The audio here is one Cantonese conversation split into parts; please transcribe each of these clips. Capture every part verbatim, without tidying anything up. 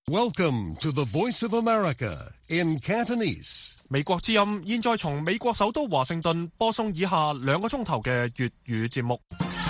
Welcome to the Voice of America in Cantonese. 美國之音現在從美國首都華盛頓播送以下兩個鐘頭嘅粵語節目。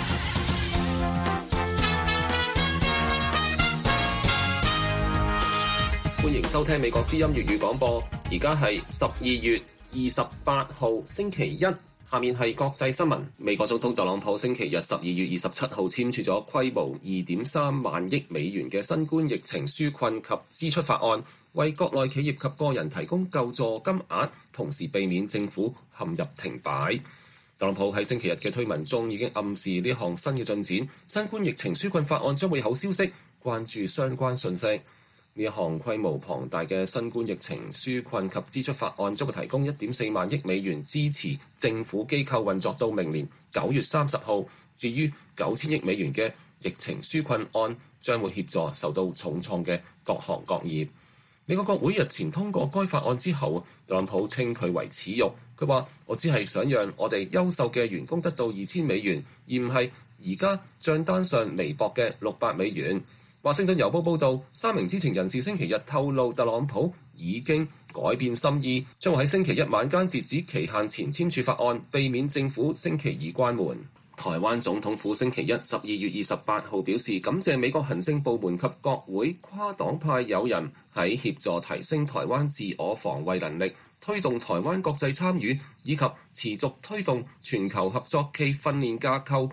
歡迎收聽美國之音粵語廣播，而家係十二月二十八號星期一。下面係國際新聞。美國總統特朗普星期日十二月二十七號簽署咗規模二點三萬億美元嘅新冠疫情紓困及支出法案，為國內企業及個人提供救助金額，同時避免政府陷入停擺。特朗普喺星期日嘅推文中已經暗示呢項新嘅進展，新冠疫情紓困法案將會有好消息，關注相關訊息。呢一項規模龐大嘅新冠疫情紓困及支出法案將會提供一點四萬億美元支持政府機構運作到明年九月三十號。至於九千億美元嘅疫情紓困案，將會協助受到重創嘅各行各業。美國國會日前通過該法案之後，特朗普稱佢為恥辱。佢話：我只係想讓我哋優秀嘅員工得到二千美元，而唔係而家帳單上微薄嘅六百美元。華盛頓郵報報導，三名知情人士星期日透露，特朗普已經改變心意，將會喺星期一晚間截止期限前簽署法案，避免政府星期二關門。台灣總統府星期一十二月二十八號表示，感謝美國行政部門及國會跨黨派友人喺協助提升台灣自我防衛能力、推動台灣國際參與以及持續推動全球合作暨訓練架構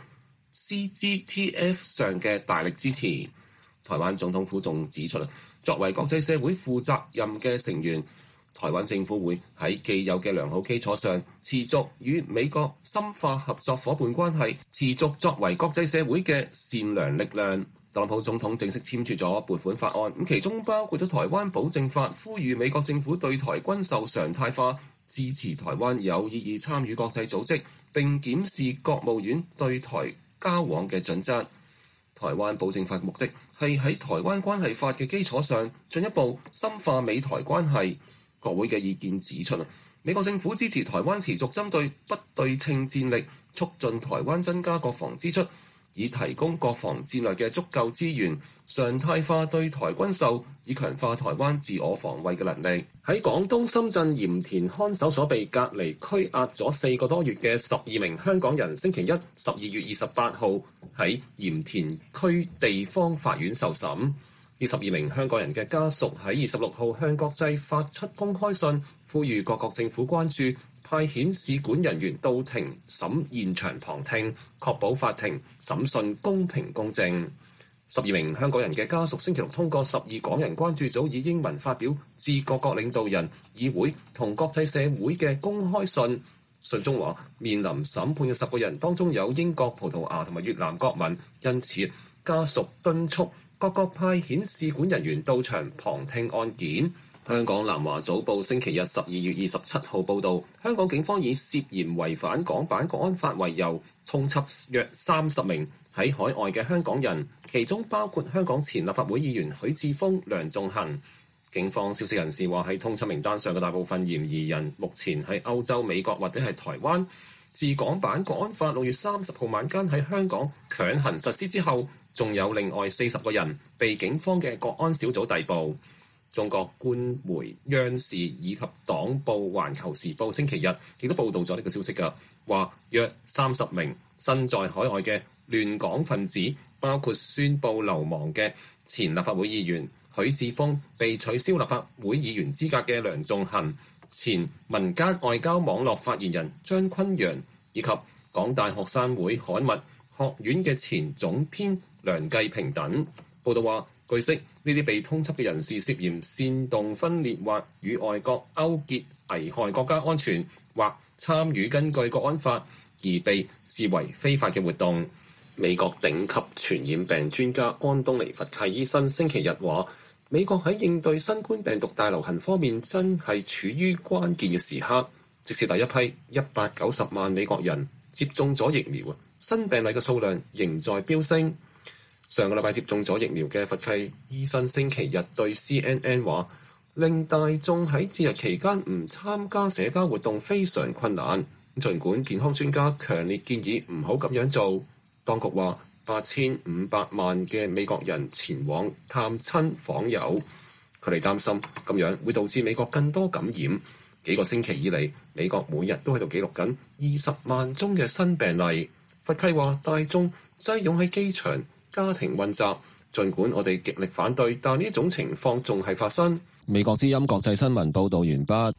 C G T F 上嘅大力支持。台灣總統府仲指出，作為國際社會負責任嘅成員，台灣政府會喺既有嘅良好基礎上，持續與美國深化合作夥伴關係，持續作為國際社會嘅善良力量。特朗普總統正式簽署咗撥款法案，咁其中包括咗台灣保證法，呼籲美國政府對台軍售常態化，支持台灣有意義參與國際組織，並檢視國務院對台交往嘅準則。台灣保證法嘅目的係喺台灣關係法嘅基礎上，進一步深化美台關係。國會嘅意見指出，美國政府支持台灣持續針對不對稱戰力，促進台灣增加國防支出，以提供國防戰略嘅足夠資源，常態化對台軍售，以強化台灣自我防衛嘅能力。喺廣東深圳鹽田看守所被隔離拘押咗四個多月嘅十二名香港人，星期一十二月二十八號喺鹽田區地方法院受審。呢十二名香港人嘅家屬喺二十六號向國際發出公開信，呼籲各國政府關注，派遣使館人員到庭審現場旁聽，確保法庭審訊公平公正。十二名香港人嘅家屬星期六通過十二港人關注組以英文發表致各國領導人、議會同國際社會嘅公開信。信中話，面臨審判嘅十個人當中有英國、葡萄牙同埋越南國民，因此家屬敦促各國派遣使館人員到場旁聽案件。香港南華早報星期日十二月二十七號報導，香港警方以涉嫌違反港版國安法為由，通緝約三十名喺海外嘅香港人，其中包括香港前立法會議員許智峰、梁頌恆。警方消息人士話，喺通緝名單上嘅大部分嫌疑人目前喺歐洲、美國或者係台灣。自港版國安法六月三十號晚間喺香港強行實施之後，仲有另外四十個人被警方嘅國安小組逮捕。中國官媒央視以及黨報《環球時報》星期日亦都報導咗呢個消息㗎，話約三十名身在海外嘅亂港分子，包括宣布流亡嘅前立法會議員許智峰、被取消立法會議員資格嘅梁頌恆、前民間外交網絡發言人張崑陽，以及港大學生會刊物學院嘅前總編梁繼平等。報道話，據悉呢啲被通緝嘅人士涉嫌煽動分裂或與外國勾結危害國家安全，或參與根據國安法而被視為非法嘅活動。美國頂級傳染病專家安東尼·佛契醫生星期日話，美國喺應對新冠病毒大流行方面真係處於關鍵嘅時刻。即使第一批一百九十萬美國人接種咗疫苗，新病例嘅數量仍在飆升。上個禮拜接種咗疫苗嘅佛契醫生星期日對 C N N 話，令大眾喺節日期間唔參加社交活動非常困難。儘管健康專家強烈建議唔好咁樣做，當局話八千五百萬嘅美國人前往探親訪友， 佢哋擔心咁樣會導致美國更多感染。幾個星期以嚟，美國每日都喺度記錄緊二十萬宗嘅新病例。佛契話大眾擠擁喺機場，家庭混雜。儘管我哋極力反對，但呢種情況仲係發生。美國之音國際新聞報導完畢。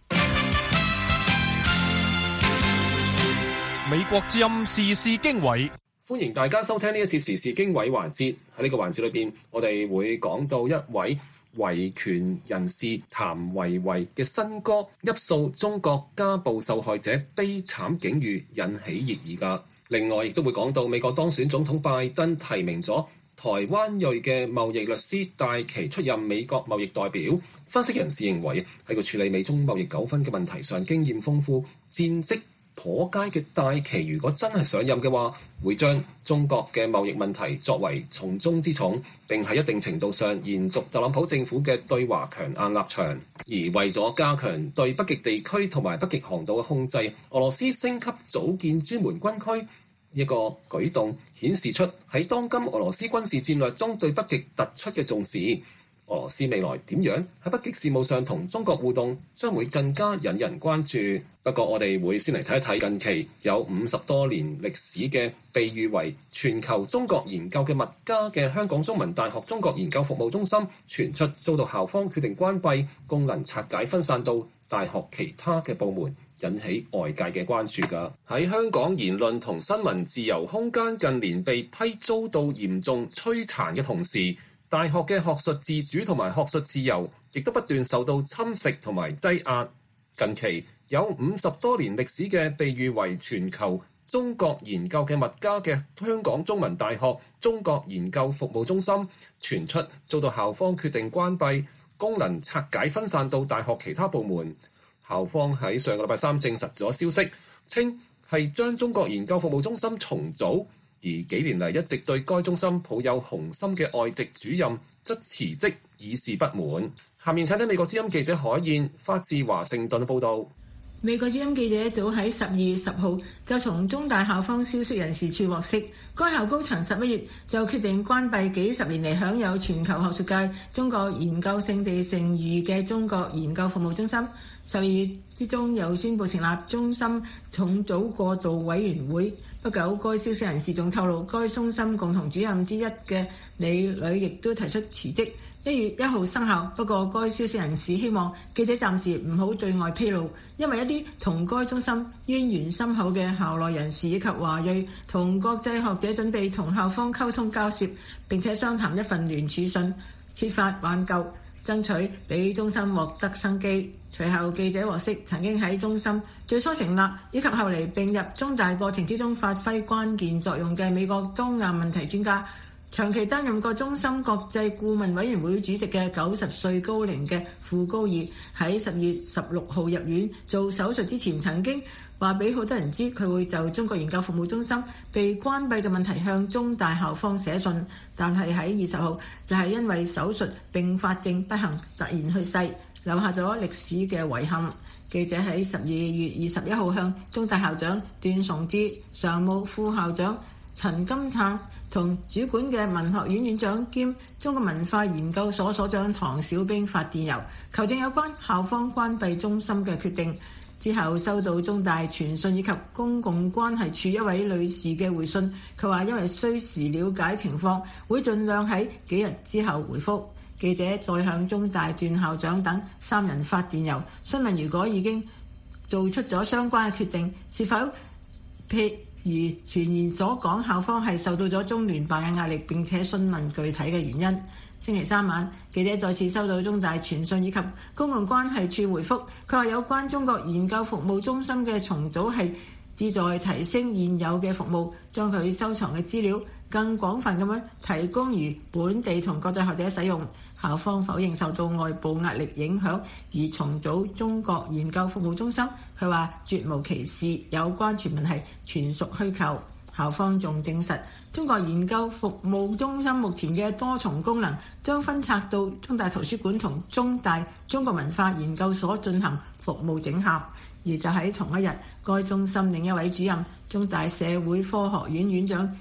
美國之音時事經緯， 歡迎大家收聽呢一節時事經緯環節。喺呢個環節裏邊，我哋會講到一位維權人士譚維維嘅新歌，憶訴中國家暴受害者悲慘境遇，引起熱議㗎。另外，亦都會講到美國當選總統拜登提名咗台灣裔嘅貿易律師戴琪出任美國貿易代表。分析人士認為，喺個處理美中貿易糾紛嘅問題上經驗豐富、戰績頗佳嘅戴琪，如果真係上任嘅話，會將中國嘅貿易問題作為重中之重，並喺一定程度上延續特朗普政府嘅對華強硬立場。而為咗加強對北極地區同埋北極航道嘅控制，俄羅斯升級組建專門軍區。一個舉動顯示出喺當今俄羅斯軍事戰略中對北極突出嘅重視。俄羅斯未來點樣喺北極事務上同中國互動，將會更加引人關注。不過我哋會先嚟睇一睇近期有五十多年歷史嘅被譽為全球中國研究嘅物家嘅香港中文大學中國研究服務中心傳出遭到校方決定關閉，功能拆解分散到大學其他嘅部門，引起外界嘅關注㗎。喺香港言論同新聞自由空間近年被批遭到嚴重摧殘嘅同時，大學嘅學術自主同埋學術自由亦都不斷受到侵蝕同埋擠壓。近期有五十多年歷史嘅被譽為全球中國研究嘅物家嘅香港中文大學中國研究服務中心傳出遭到校方決定關閉，功能拆解分散到大學其他部門。校方喺上個禮拜三證實咗消息，稱係將中國研究服務中心重組，而幾年嚟一直對該中心抱有雄心嘅外籍主任則辭職以示不滿。下面請聽美國之音記者海燕發自華盛頓報導。 美國之音記者早喺十二月十號就從中大校方消息人士處獲悉，該校高層十一月就決定關閉幾十年嚟享有全球學術界中國研究聖地盛譽嘅中國研究服務中心。十二月之中又宣布成立中心重組過渡委員會。不久，該消息人士仲透露，該中心共同主任之一嘅李磊亦都提出辭職，一月一號生效。不過，該消息人士希望記者暫時唔好對外披露，因為一啲同該中心淵源深厚嘅校內人士以及華裔同國際學者準備同校方溝通交涉，並且商談一份聯署信，設法挽救，爭取俾中心獲得生機。隨後記者獲悉，曾經喺中心最初成立以及後嚟並入中大過程之中發揮關鍵作用嘅美國東亞問題專家，長期擔任過中心國際顧問委員會主席嘅九十歲高齡嘅傅高義，喺十月十六號入院做手術之前，曾經話俾好多人知佢會就中國研究服務中心被關閉嘅問題向中大校方寫信，但係喺二十號就係因為手術併發症不幸突然去世，留下咗歷史嘅遺憾。記者喺十二月二十一號向中大校長段崇智、常務副校長陳金燦同主管嘅文學院院長兼中國文化研究所所長唐小兵發電郵，求證有關校方關閉中心嘅決定。之後收到中大傳訊以及公共關係處一位女士嘅回信，佢話因為需時了解情況，會盡量喺幾日之後回覆。記者再向中大段校長等三人發電郵，詢問如果已經做出咗相關嘅決定，是否譬如傳言所講，校方係受到咗中聯辦嘅壓力，並且詢問具體嘅原因。星期三晚，記者再次收到中大傳訊以及公共關係處回覆，佢話有關中國研究服務中心嘅重組係旨在提升現有嘅服務，將佢收藏嘅資料更廣泛咁樣提供予本地同國際學者使用。校方否認受到外部壓力影響而重組中國研究服務中心，佢話絕無其事，有關傳聞係全屬虛構。校方仲證實，中國研究服務中心目前嘅多重功能將分拆到中大圖書館同中大中國文化研究所進行服務整合。而就喺同一日，該中心另一位主任中大社會科學院院長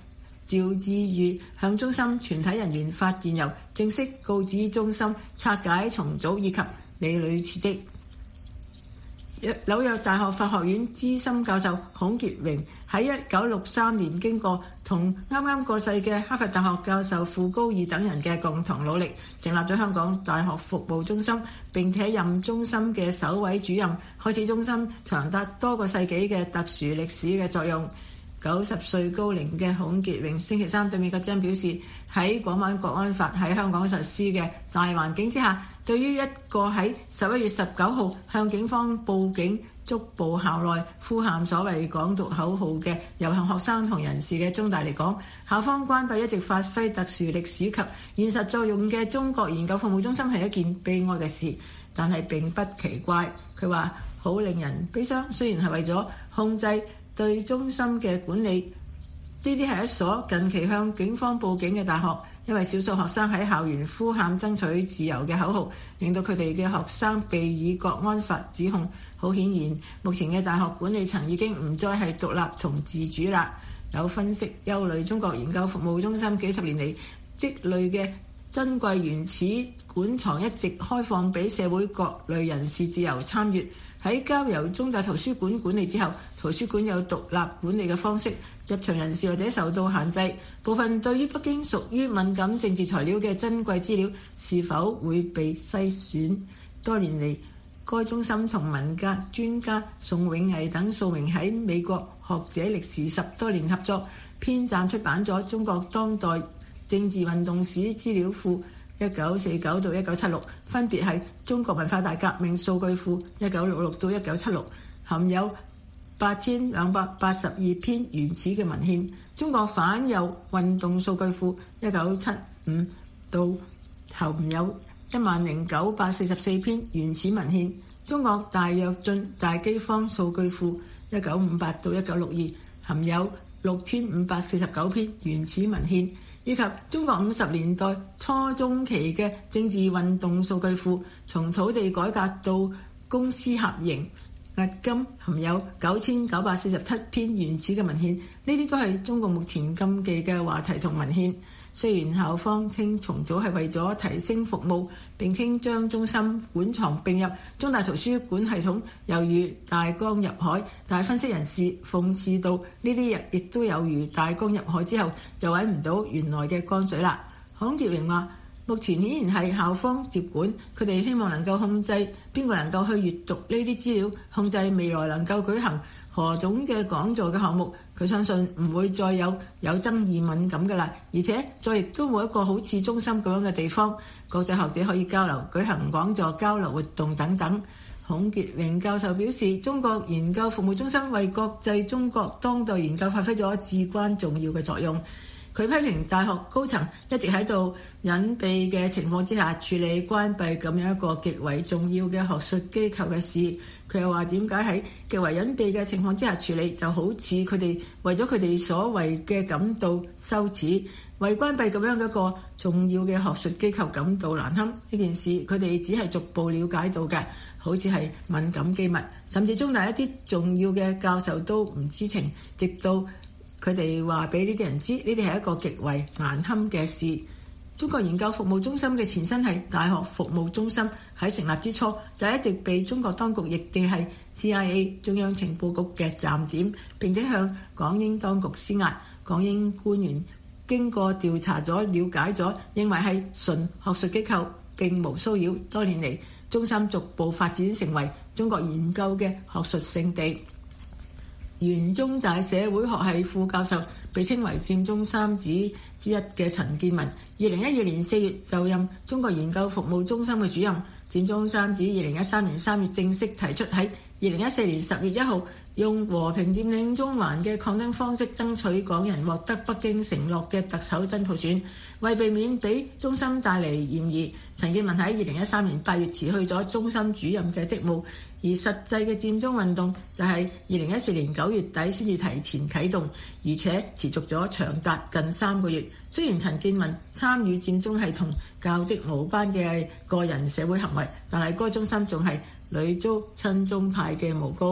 趙志宇向中心全體人員發電郵，正式告知中心拆解重組以及李磊辭職。紐約大學法學院資深教授孔傑榮喺一九六三年經過同啱啱過世嘅哈佛大學教授傅高義等人嘅共同努力，成立咗香港大學服務中心，並且任中心嘅首位主任，開始中心長達多個世紀嘅特殊歷史嘅作用。九十歲高齡嘅孔傑榮星期三對美國之音表示，喺港版國安法喺香港實施嘅大環境之下，對於一個喺十一月十九號向警方報警捉捕校內呼喊所謂港獨口號嘅遊行學生同人士嘅中大嚟講，校方關閉一直發揮特殊歷史及現實作用嘅中國研究服務中心係一件悲哀嘅事，但係並不奇怪。佢話好令人悲傷，雖然係為咗控制對中心嘅管理，呢啲係一所近期向警方報警嘅大學，因為少數學生喺校園呼喊爭取自由嘅口號，令到佢哋嘅學生被以國安法指控。好顯然，目前嘅大學管理層已經唔再係獨立同自主啦。有分析憂慮，中國研究服務中心幾十年嚟積累嘅珍貴原始館藏一直開放俾社會各類人士自由參與。喺交由中大圖書館管理之後，圖書館有獨立管理嘅方式，入場人士或者受到限制。部分對於北京屬於敏感政治材料嘅珍貴資料是否會被篩選？多年嚟，該中心同文革專家宋永毅等數名喺美國學者歷時十多年合作，編撰出版咗《中國當代政治運動史資料庫》一九四九到一九七六，分別係中國文化大革命數據庫一九六六到一九七六，含有八千兩百八十二篇原始嘅文獻；中國反右運動數據庫一九七五到含有一萬零九百四十四篇原始文獻；中國大躍進大饑荒數據庫一九五八到一九六二，含有六千五百四十九篇原始文獻。以及中國五十年代初中期嘅政治運動數據庫，從土地改革到公私合營，迄今含有九千九百四十七篇原始嘅文獻。呢啲都係中國目前禁忌嘅話題同文獻。雖然校方稱重組係為咗提升服務，並稱將中心館藏並入中大圖書館系統，猶如大江入海，但係分析人士諷刺到呢啲亦都有如大江入海之後就揾唔到原來嘅江水啦。孔傑榮話：目前顯然係校方接管，佢哋希望能夠控制邊個能夠去閱讀呢啲資料，控制未來能夠舉行何種嘅講座嘅項目。佢相信唔會再有有爭議敏感嘅啦，而且再亦都冇一個好似中心咁樣嘅地方，國際學者可以交流、舉行講座、交流活動等等。孔傑榮教授表示，中國研究服務中心為國際中國當代研究發揮咗至關重要嘅作用。佢批評大學高層一直喺度隱蔽嘅情況之下處理關閉咁樣一個極為重要嘅學術機構嘅事。佢又話：點解喺極為隱蔽嘅情況之下處理，就好似佢哋為咗佢哋所謂嘅感到羞恥，為關閉咁樣一個重要嘅學術機構感到難堪。呢件事佢哋只係逐步了解到嘅，好似係敏感機密，甚至中大一啲重要嘅教授都唔知情，直到佢哋話俾呢啲人知，呢啲係一個極為難堪嘅事。中國研究服務中心嘅前身係大學服務中心，喺成立之初就一直被中國當局認定係 C I A 中央情報局嘅站點，並且向港英當局施壓。港英官員經過調查咗、了解咗，認為係純學術機構，並無騷擾。多年嚟，中心逐步發展成為中國研究嘅學術聖地。原中大社會學系副教授，被稱為佔中三子之一嘅陳建文，二零一二年四月就任中國研究服務中心嘅主任。佔中三子二零一三年三月正式提出喺二零一四年十月一號用和平佔領中環嘅抗爭方式爭取港人獲得北京承諾嘅特首真普選。為避免俾中心帶嚟嫌疑，陳建文喺二零一三年八月辭去咗中心主任嘅職務。而實際嘅佔中運動就係二零一四年九月底先至提前啟動，而且持續咗長達近三個月。雖然陳建文參與佔中係同教職無關嘅個人社會行為，但係該中心仲係屢遭親中派嘅誣告。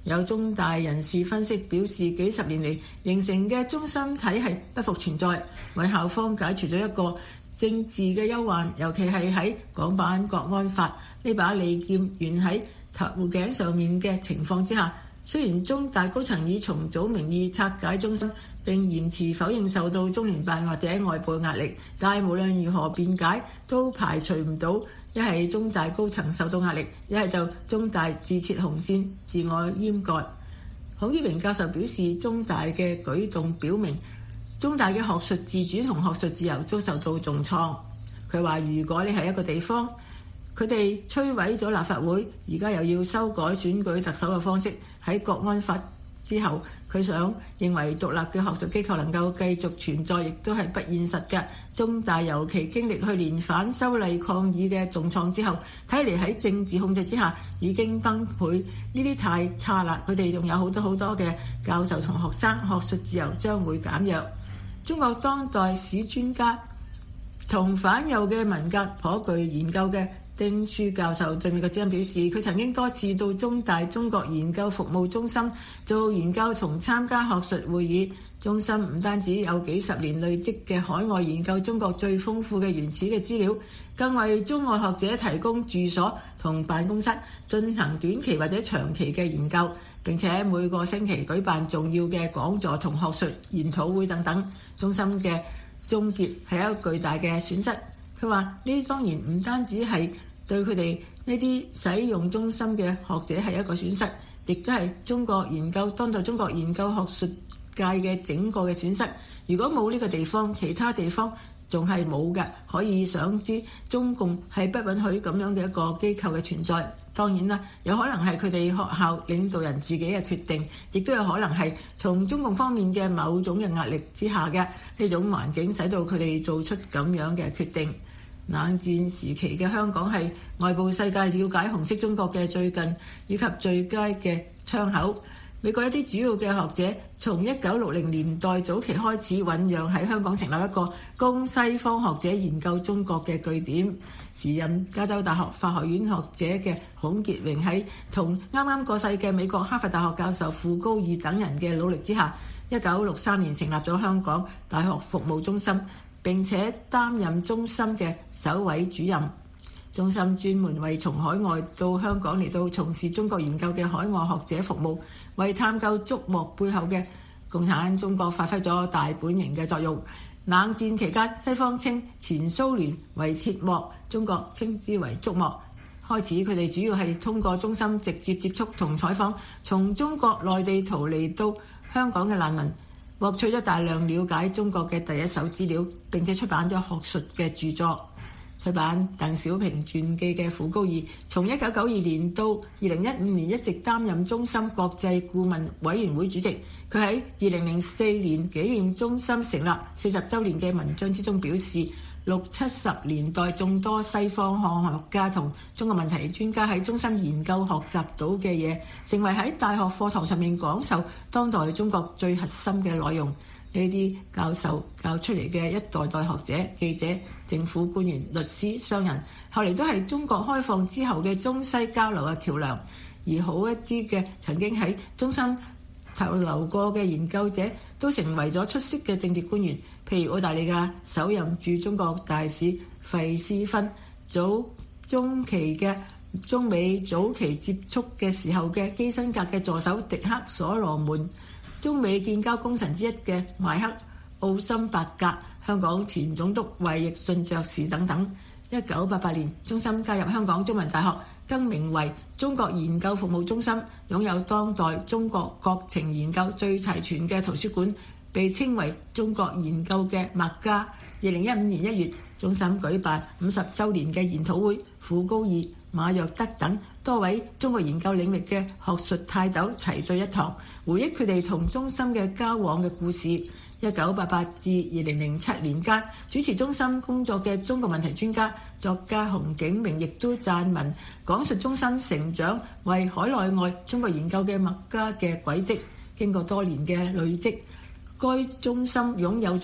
有中大人士分析表示，幾十年嚟形成嘅中心體系不復存在，為校方解除咗一個政治嘅憂患，尤其係喺港版國安法呢把利劍懸喺頭頸上面嘅情況之下。雖然中大高層以重組名義拆解中心，並嚴詞否認受到中聯辦或者外部壓力，但係無論如何辯解，都排除唔到一係中大高層受到壓力，一係就中大自設紅線，自我閹割。孔於榮教授表示，中大嘅舉動表明中大嘅學術自主同學術自由遭受到重創。佢話：如果你係一個地方，佢哋摧毀咗立法會，而家又要修改選舉特首嘅方式。喺國安法之後，佢想認為獨立嘅學術機構能夠繼續存在，亦都係不現實嘅。中大尤其經歷去年反修例抗議嘅重創之後，睇嚟喺政治控制之下已經崩潰，呢啲太差啦。佢哋仲有好多好多嘅教授同學生，學術自由將會減弱。中國當代史專家同反右嘅文革頗具研究嘅丁書教授對美國之音表示，佢曾經多次到中大中國研究服務中心做研究同參加學術會議。中心唔單止有幾十年累積嘅海外研究中國最豐富嘅原始嘅資料，更為中外學者提供住所同辦公室，進行短期或者長期嘅研究，並且每個星期舉辦重要嘅講座同學術研討會等等。中心嘅終結係一個巨大嘅損失。佢話：呢啲當然唔單止係對佢哋呢啲使用中心嘅學者係一個損失，亦都係中國研究當代中國研究學術界嘅整個嘅損失。如果冇呢個地方，其他地方仲係冇嘅。可以想知中共係不允許咁樣嘅一個機構嘅存在。當然啦，有可能係佢哋學校領導人自己嘅決定，亦都有可能係從中共方面嘅某種嘅壓力之下嘅呢種環境，使到佢哋做出咁樣嘅決定。冷戰時期嘅香港係外部世界了解紅色中國嘅最近以及最佳嘅窗口。美國一啲主要嘅學者從一九六零年代早期開始醖釀喺香港成立一個供西方學者研究中國嘅據點。時任加州大學法學院學者嘅孔傑榮喺同啱啱過世嘅美國哈佛大學教授傅高義等人嘅努力之下，一九六三年成立咗香港大學服務中心，並且擔任中心嘅首位主任。中心專門為從海外到香港嚟到從事中國研究嘅海外學者服務，為探究竹幕背後嘅共產中國發揮咗大本營嘅作用。冷戰期間，西方稱前蘇聯為鐵幕，中國稱之為竹幕。開始佢哋主要係通過中心直接接觸同採訪從中國內地逃離到香港嘅難民，獲取咗大量了解中國嘅第一手資料，並且出版咗學術嘅著作。出版鄧小平傳記嘅傅高義，從一九九二年到二零一五年一直擔任中心國際顧問委員會主席。佢喺二零零四年紀念中心成立四十週年嘅文章之中表示，六七十年代眾多西方漢學家同中國問題專家喺中心研究學習到嘅嘢，成為喺大學課堂上面講授當代中國最核心嘅內容。呢啲教授教出嚟嘅一代代學者、記者、政府官員、律師、商人，後嚟都係中國開放之後嘅中西交流嘅橋梁。而好一啲嘅曾經喺中心投留過嘅研究者，都成為咗出色嘅政治官員。譬如澳大利亞首任駐中國大使費斯芬，早中期嘅中美早期接觸嘅時候嘅基辛格嘅助手迪克所羅門，中美建交功臣之一嘅邁克奧森伯格，香港前總督衛奕信爵士等等。一九八八年，中心加入香港中文大學，更名為中國研究服務中心，擁有當代中國國情研究最齊全嘅圖書館，被稱為中國研究嘅墨家。二零一五年一月，中心舉辦五十週年嘅研討會，傅高義、馬約德等多位中國研究領域嘅學術泰斗齊聚一堂，回憶佢哋同中心嘅交往嘅故事。一九八八至二零零七年間，主持中心工作嘅中國問題專家作家洪景明亦都撰文講述中心成長為海內外中國研究嘅墨家嘅軌跡。經過多年嘅累積，該中心擁有咗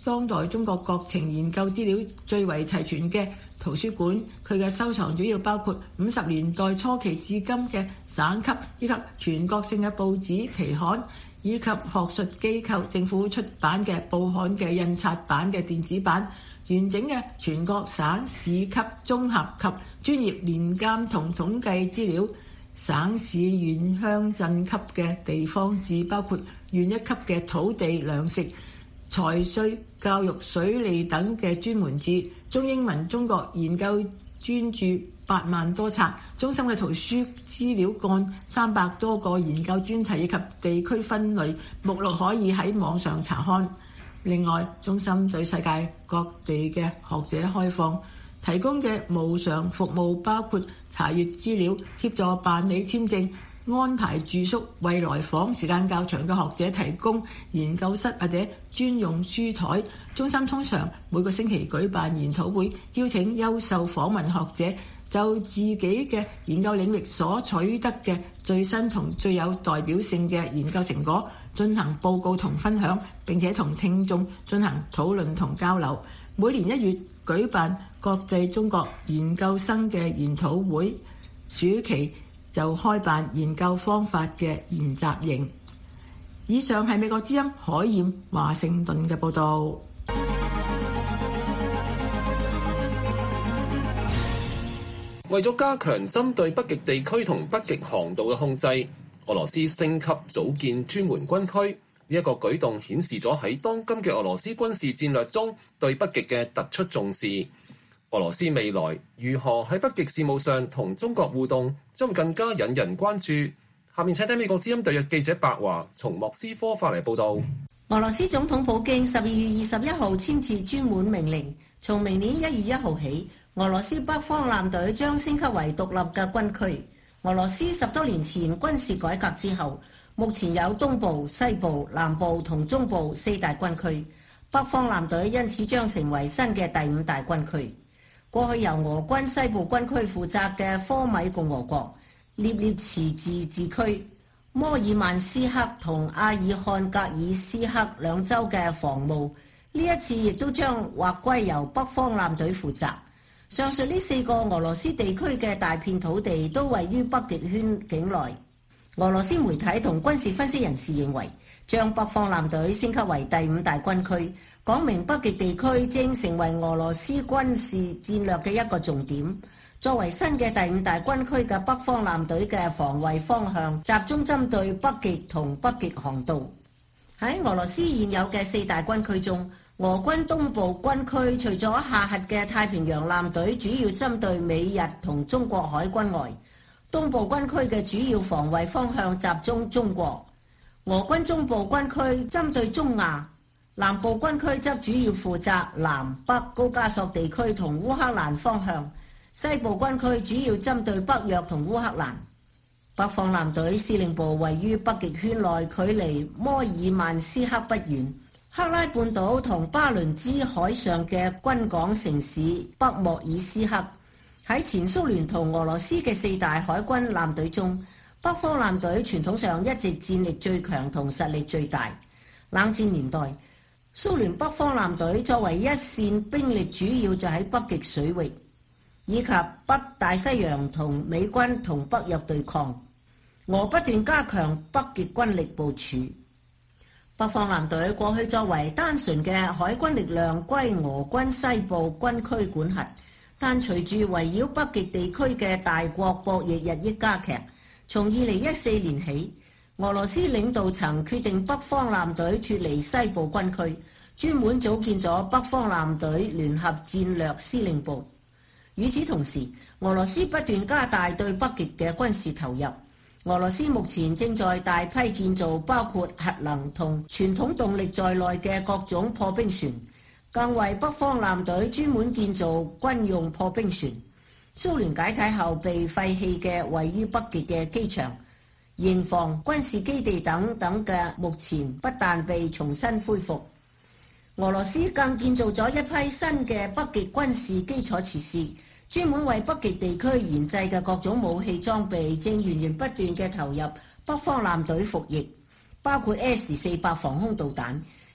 當代中國國情研究資料最為齊全嘅圖書館。佢嘅收藏主要包括五十年代初期至今嘅省級以及全國性嘅報紙期刊，以及學術機構政府出版嘅報刊嘅印刷版嘅電子版，完整嘅全國省市級綜合及專業年鑑同統計資料，省市縣鄉鎮級嘅地方志，包括縣一級嘅土地、糧食、財稅、教育、水利等嘅專門志，中英文中國研究專著八萬多冊，中心嘅圖書資料幹三百多個研究專題以及地區分類目錄可以喺網上查看。另外，中心對世界各地嘅學者開放，提供嘅無償服務包括查閱資料、協助辦理簽證、安排住宿，為來訪時間較長嘅學者提供研究室或者專用書台。中心通常每個星期舉辦研討會，邀請優秀訪問學者就自己嘅研究領域所取得嘅最新同最有代表性嘅研究成果進行報告同分享，並且同聽眾進行討論同交流。每年一月舉辦國際中國研究生嘅研討會，暑期就開辦研究方法嘅研習營。以上係美國之音海燕華盛頓嘅報導。 為咗加強針對北極地區同北極航道嘅控制，俄羅斯升級組建專門軍區。呢一個舉動顯示咗喺當今嘅俄羅斯軍事戰略中對北極嘅突出重視。俄羅斯未來如何喺北極事務上同中國互動，將會更加引人關注。下面請聽美國之音特約記者白華從莫斯科發嚟報導。 俄羅斯總統普京十二月二十一號簽字專門命令，從明年一月一號起，俄羅斯北方艦隊將升級為獨立嘅軍區。俄羅斯十多年前軍事改革之後，目前有東部、西部、南部同中部四大軍區，北方艦隊因此將成為新嘅第五大軍區。過去由俄軍西部軍區負責嘅科米共和國、涅涅茨自治區、摩爾曼斯克同阿爾漢格爾斯克兩州嘅防務，呢一次亦都將劃歸由北方艦隊負責。上述呢四個俄羅斯地區嘅大片土地都位於北極圈境內。俄羅斯媒體同軍事分析人士認為，將北方艦隊升級為第五大軍區，講明北極地區正成為俄羅斯軍事戰略嘅一個重點。作為新嘅第五大軍區嘅北方艦隊嘅防衛方向集中針對北極同北極航道。喺俄羅斯現有嘅四大軍區中，俄軍東部軍區除咗下轄嘅太平洋艦隊主要針對美日同中國海軍外，東部軍區嘅主要防衛方向集中中國。俄軍中部軍區針對中亞，南部軍區則主要負責南北高加索地區同烏克蘭方向，西部軍區主要針對北約同烏克蘭。北方艦隊司令部位於北極圈內，距離摩爾曼斯克不遠。克拉半島同巴倫支海上嘅軍港城市北莫爾斯克，喺前蘇聯同俄羅斯嘅四大海軍艦隊中，北方艦隊傳統上一直戰力最強同實力最大。冷戰年代，蘇聯北方艦隊作為一線兵力，主要就喺北極水域，以及北大西洋同美軍同北約對抗。俄不斷加強北極軍力部署。北方艦隊過去作為單純嘅海軍力量歸俄軍西部軍區管轄，但隨住圍繞北極地區嘅大國博弈日益加劇，從二零一四年起，俄羅斯領導層決定北方艦隊脫離西部軍區，專門組建咗北方艦隊聯合戰略司令部。與此同時，俄羅斯不斷加大對北極嘅軍事投入。俄羅斯目前正在大批建造包括核能同傳統動力在內嘅各種破冰船，更為北方艦隊專門建造軍用破冰船。蘇聯解體後被廢棄嘅位於北極嘅機場、營房、軍事基地等等嘅，目前不但被重新恢復，俄羅斯更建造咗一批新嘅北極軍事基礎設施。專門為北極地區研製嘅各種武器裝備正源源不斷嘅投入北方艦隊服役，包括 S 四百防空導彈、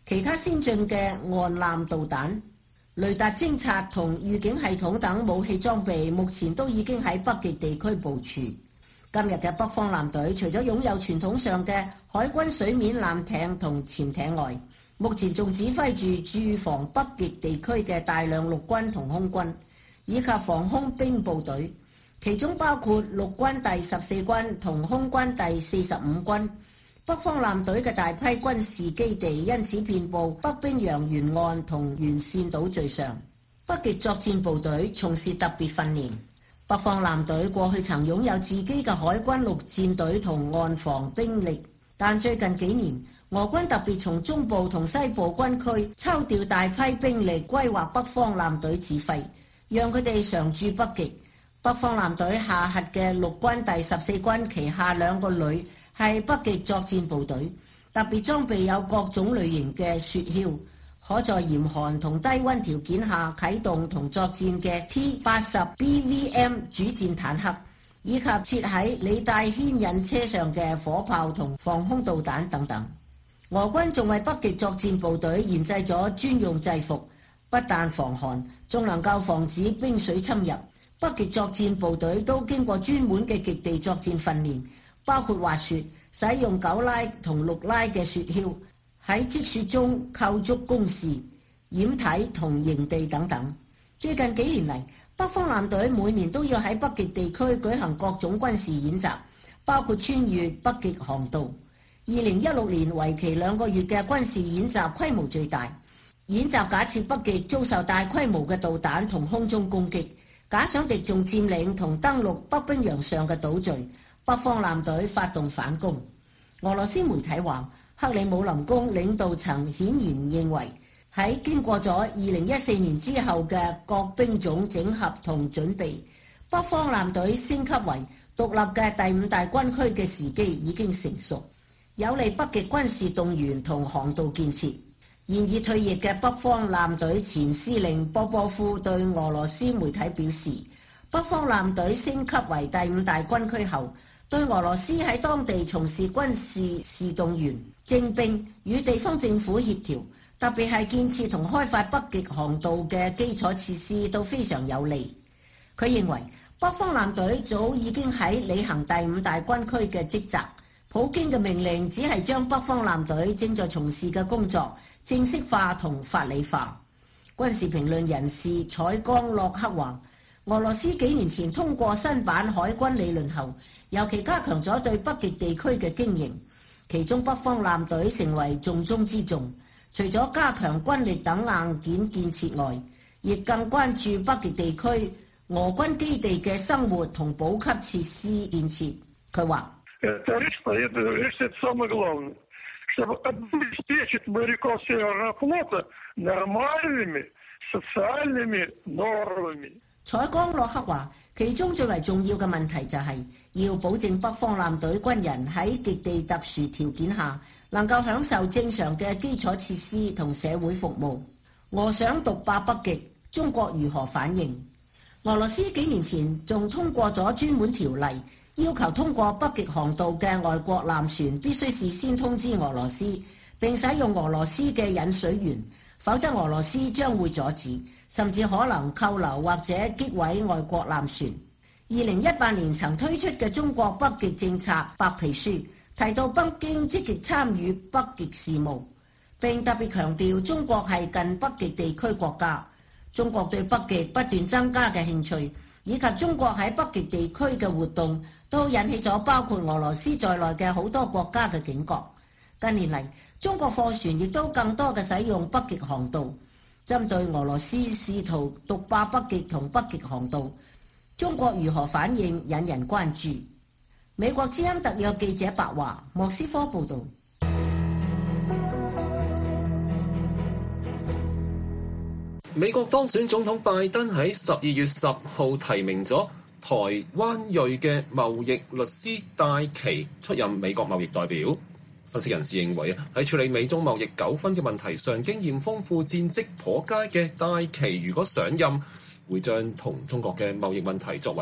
其他先進嘅岸艦導彈、雷達偵察同預警系統等武器裝備，目前都已經喺北極地區部署。今日嘅北方艦隊除咗擁有傳統上嘅海軍水面艦艇同潛艇外，目前仲指揮住駐防北極地區嘅大量陸軍同空軍，以及防空兵部隊，其中包括陸軍第十四軍同空軍第四十五軍。北方艦隊嘅大批軍事基地因此遍佈北冰洋沿岸同沿線島嶼上。北極作戰部隊從事特別訓練。北方艦隊過去曾擁有自己嘅海軍陸戰隊同岸防兵力，但最近幾年，俄軍特別從中部同西部軍區抽調大批兵力歸劃北方艦隊指揮，讓佢哋常駐北極。北方艦隊下轄嘅陸軍第十四軍旗下兩個旅係北極作戰部隊，特別裝備有各種類型嘅雪橇，可在嚴寒同低溫條件下啟動同作戰嘅 T 八十 B V M 主戰坦克，以及設喺履帶牽引車上嘅火炮同防空導彈等等。俄軍仲為北極作戰部隊研製咗專用制服，不但防寒，仲能夠防止冰水侵入。北極作戰部隊都經過專門嘅極地作戰訓練，包括滑雪、使用九拉同六拉嘅雪橇，喺積雪中構築工事、掩體同營地等等。最近幾年嚟，北方艦隊每年都要喺北極地區舉行各種軍事演習，包括穿越北極航道。二零一六年為期兩個月嘅軍事演習規模最大，演習假設北極遭受大規模嘅導彈同空中攻擊，假想敵仲佔領同登陸北冰洋上嘅島嶼，北方艦隊發動反攻。俄羅斯媒體話，克里姆林宮領導層顯然認為，喺經過咗二零一四年之後嘅各兵種整合同準備，北方艦隊升級為獨立嘅第五大軍區嘅時機已經成熟，有利北極軍事動員同航道建設。現已退役嘅北方艦隊前司令波波夫對俄羅斯媒體表示，北方艦隊升級為第五大軍區後，對俄羅斯喺當地從事軍事事動員、徵兵與地方政府協調，特別係建設同開發北極航道嘅基礎設施都非常有利。佢認為北方艦隊早已經喺履行第五大軍區嘅職責，普京嘅命令只係將北方艦隊正在從事嘅工作正式化同法理化。軍事評論人士采岡洛克話，俄羅斯幾年前通過新版海軍理論後，尤其加強咗對北極地區嘅經營，其中北方艦隊成為重中之重。除咗加強軍力等硬件建設外，亦更關注北極地區俄軍基地嘅生活同補給設施建設。佢話：采岡洛克話，其中最為重要嘅問題就係要保證北方艦隊軍人喺極地特殊條件下能夠享受正常嘅基礎設施同社會服務。俄想獨霸北極，中國如何反應？俄羅斯幾年前仲通過咗專門條例，要求通過北極航道嘅外國艦船必須事先通知俄羅斯，並使用俄羅斯嘅引水員，否則俄羅斯將會阻止，甚至可能扣留或者擊毀外國艦船。二零一八年曾推出嘅中國北極政策白皮書提到北京積極參與北極事務，並特別強調中國係近北極地區國家。中國對北極不斷增加嘅興趣，以及中國喺北極地區嘅活動，都引起咗包括俄羅斯在內嘅好多國家嘅警覺。近年嚟，中國貨船亦都更多嘅使用北極航道。針對俄羅斯試圖獨霸北極同北極航道，中國如何反應引人關注。美國之音特約記者白華，莫斯科報導。 美國當選總統拜登喺十二月十號提名咗台灣裔嘅貿易律師戴琪出任美國貿易代表。分析人士認為啊，喺處理美中貿易糾紛嘅問題上經驗豐富、戰績頗佳嘅戴琪，如果上任，會將同中國嘅貿易問題作為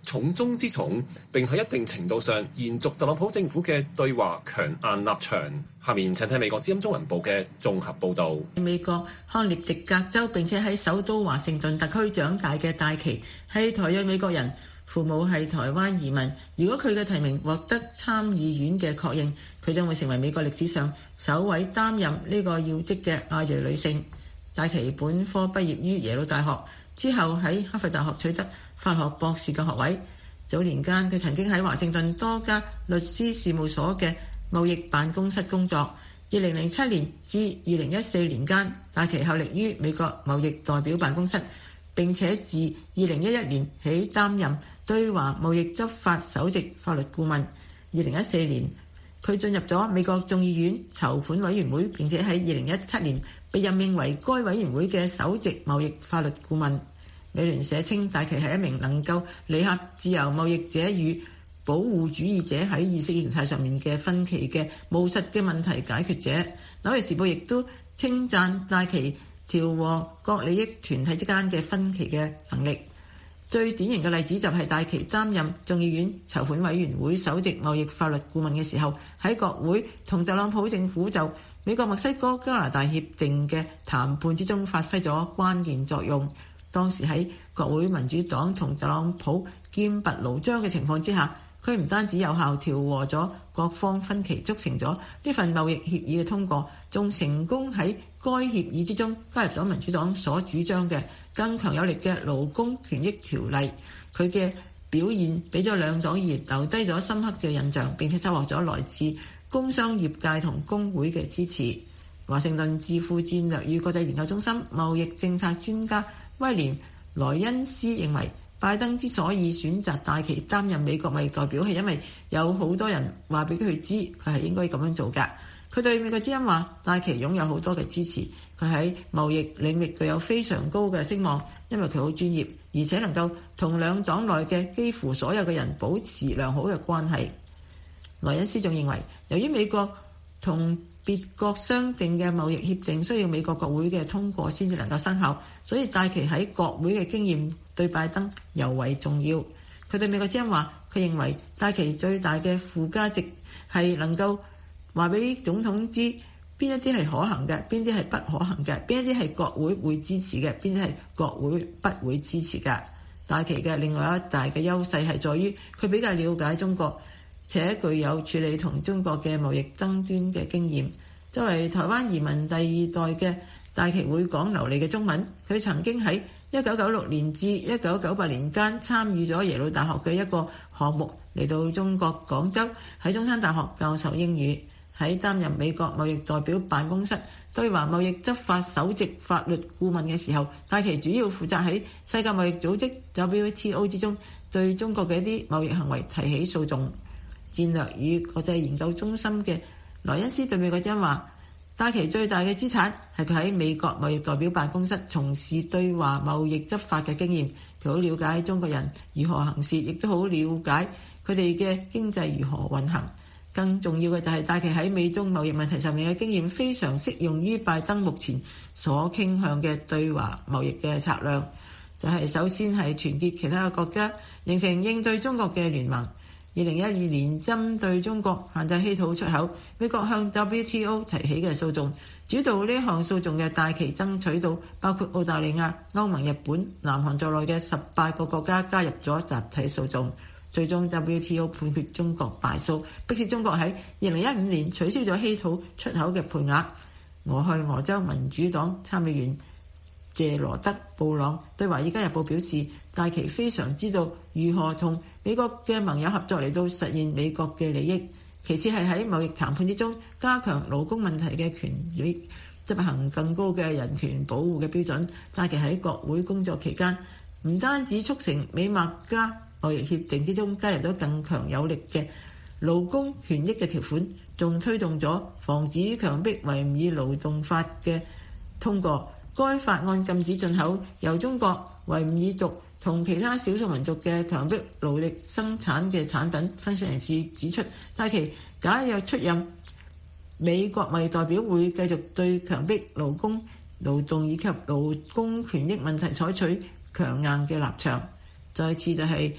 重中之重，並喺一定程度上延續特朗普政府嘅對華強硬立場。下面請睇美國之音中文部嘅綜合報導。 美國康涅狄格州並且喺首都華盛頓特區長大嘅戴琪係台裔美國人，父母係台灣移民。如果佢嘅提名獲得參議院嘅確認，佢將會成為美國歷史上首位擔任呢個要職嘅亞裔女性。戴琪本科畢業於耶魯大學，之後喺哈佛大學取得法學博士嘅學位。早年間，佢曾經喺華盛頓多家律師事務所嘅貿易辦公室工作。二零零七年至二零一四年間，戴琪效力於美國貿易代表辦公室，並且自二零一一年起擔任對華貿易執法首席法律顧問。二零一四年，佢進入咗美國眾議院籌款委員會，並且喺二零一七年被任命為該委員會嘅首席貿易法律顧問。美聯社稱戴琪係一名能夠理合自由貿易者與保護主義者喺意識形態上面嘅分歧嘅務實嘅問題解決者。紐約時報亦都稱讚戴琪調和各利益團體之間嘅分歧嘅能力。最典型嘅例子就係戴琪擔任眾議院籌款委員會首席貿易法律顧問嘅時候，喺國會同特朗普政府就美國墨西哥加拿大協定嘅談判之中發揮咗關鍵作用。當時喺國會民主黨同特朗普劍拔弩張嘅情況之下，佢唔單止有效調和咗各方分歧，促成咗呢份貿易協議嘅通過，仲成功喺該協議之中加入咗民主黨所主張嘅更強有力嘅勞工權益條例。佢嘅表現俾咗兩黨議員留低咗深刻嘅印象，並且收穫咗來自工商業界同工會嘅支持。華盛頓智庫戰略與國際研究中心貿易政策專家威廉萊恩斯認為，拜登之所以選擇戴琪擔任美國貿易代表，係因為有好多人話俾佢知佢係應該咁樣做㗎。佢對美國之音話，戴琪擁有好多嘅支持，佢喺貿易領域具有非常高嘅聲望，因為佢好專業，而且能夠同兩黨內嘅幾乎所有嘅人保持良好嘅關係。萊恩斯仲認為，由於美國同別國商定嘅貿易協定需要美國國會嘅通過先至能夠生效，所以戴琪喺國會嘅經驗對拜登尤為重要。佢對美國之音話，佢認為戴琪最大嘅附加值係能夠話俾總統知邊一啲係可行嘅，邊啲係不可行嘅，邊一啲係國會會支持嘅，邊啲係國會不會支持嘅。戴琪嘅另外一大嘅優勢係在於佢比較了解中國，且具有處理同中國嘅貿易爭端嘅經驗。作為台灣移民第二代嘅戴琪會講流利嘅中文，佢曾經喺一九九六年至一九九八年間參與咗耶魯大學嘅一個項目嚟到中國廣州，喺中山大學教授英語。喺擔任美國貿易代表辦公室對華貿易執法首席法律顧問嘅時候，戴琪主要負責喺世界貿易組織 W T O 之中對中國嘅一啲貿易行為提起訴訟。戰略與國際研究中心嘅萊恩斯對美國之音話，戴琪最大嘅資產係佢喺美國貿易代表辦公室從事對華貿易執法嘅經驗。佢好了解中國人如何行事，亦都好了解佢哋嘅經濟如何運行。更重要嘅就係戴琪喺美中貿易問題上面嘅經驗非常適用於拜登目前所傾向嘅對華貿易嘅策略，就係首先係團結其他嘅國家，形成應對中國嘅聯盟。二零一二年針對中國限制稀土出口，美國向 W T O 提起嘅訴訟，主導呢項訴訟嘅戴琪爭取到包括澳大利亞、歐盟、日本、南韓在內嘅十八個國家加入咗集體訴訟。最終 W T O 判決中國敗訴，迫使中國喺二零一五年取消咗稀土出口嘅配額。俄亥俄州民主黨參議員謝羅德布朗對《華爾街日報》表示，戴琪非常知道如何同美國嘅盟友合作嚟到實現美國嘅利益。其次係喺貿易談判之中加強勞工問題嘅權益，執行更高嘅人權保護嘅標準。戴琪喺國會工作期間，唔單止促成美墨加貿易協定之中加入咗更強有力嘅勞工權益嘅條款，仲推動咗防止強迫維吾爾勞動法嘅通過。該法案禁止進口由中國維吾爾族同其他少數民族嘅強迫勞力生產嘅產品。分析人士指出，戴琪假若出任美國貿易代表，會繼續對強迫勞工勞動以及勞工權益問題採取強硬嘅立場。再次就係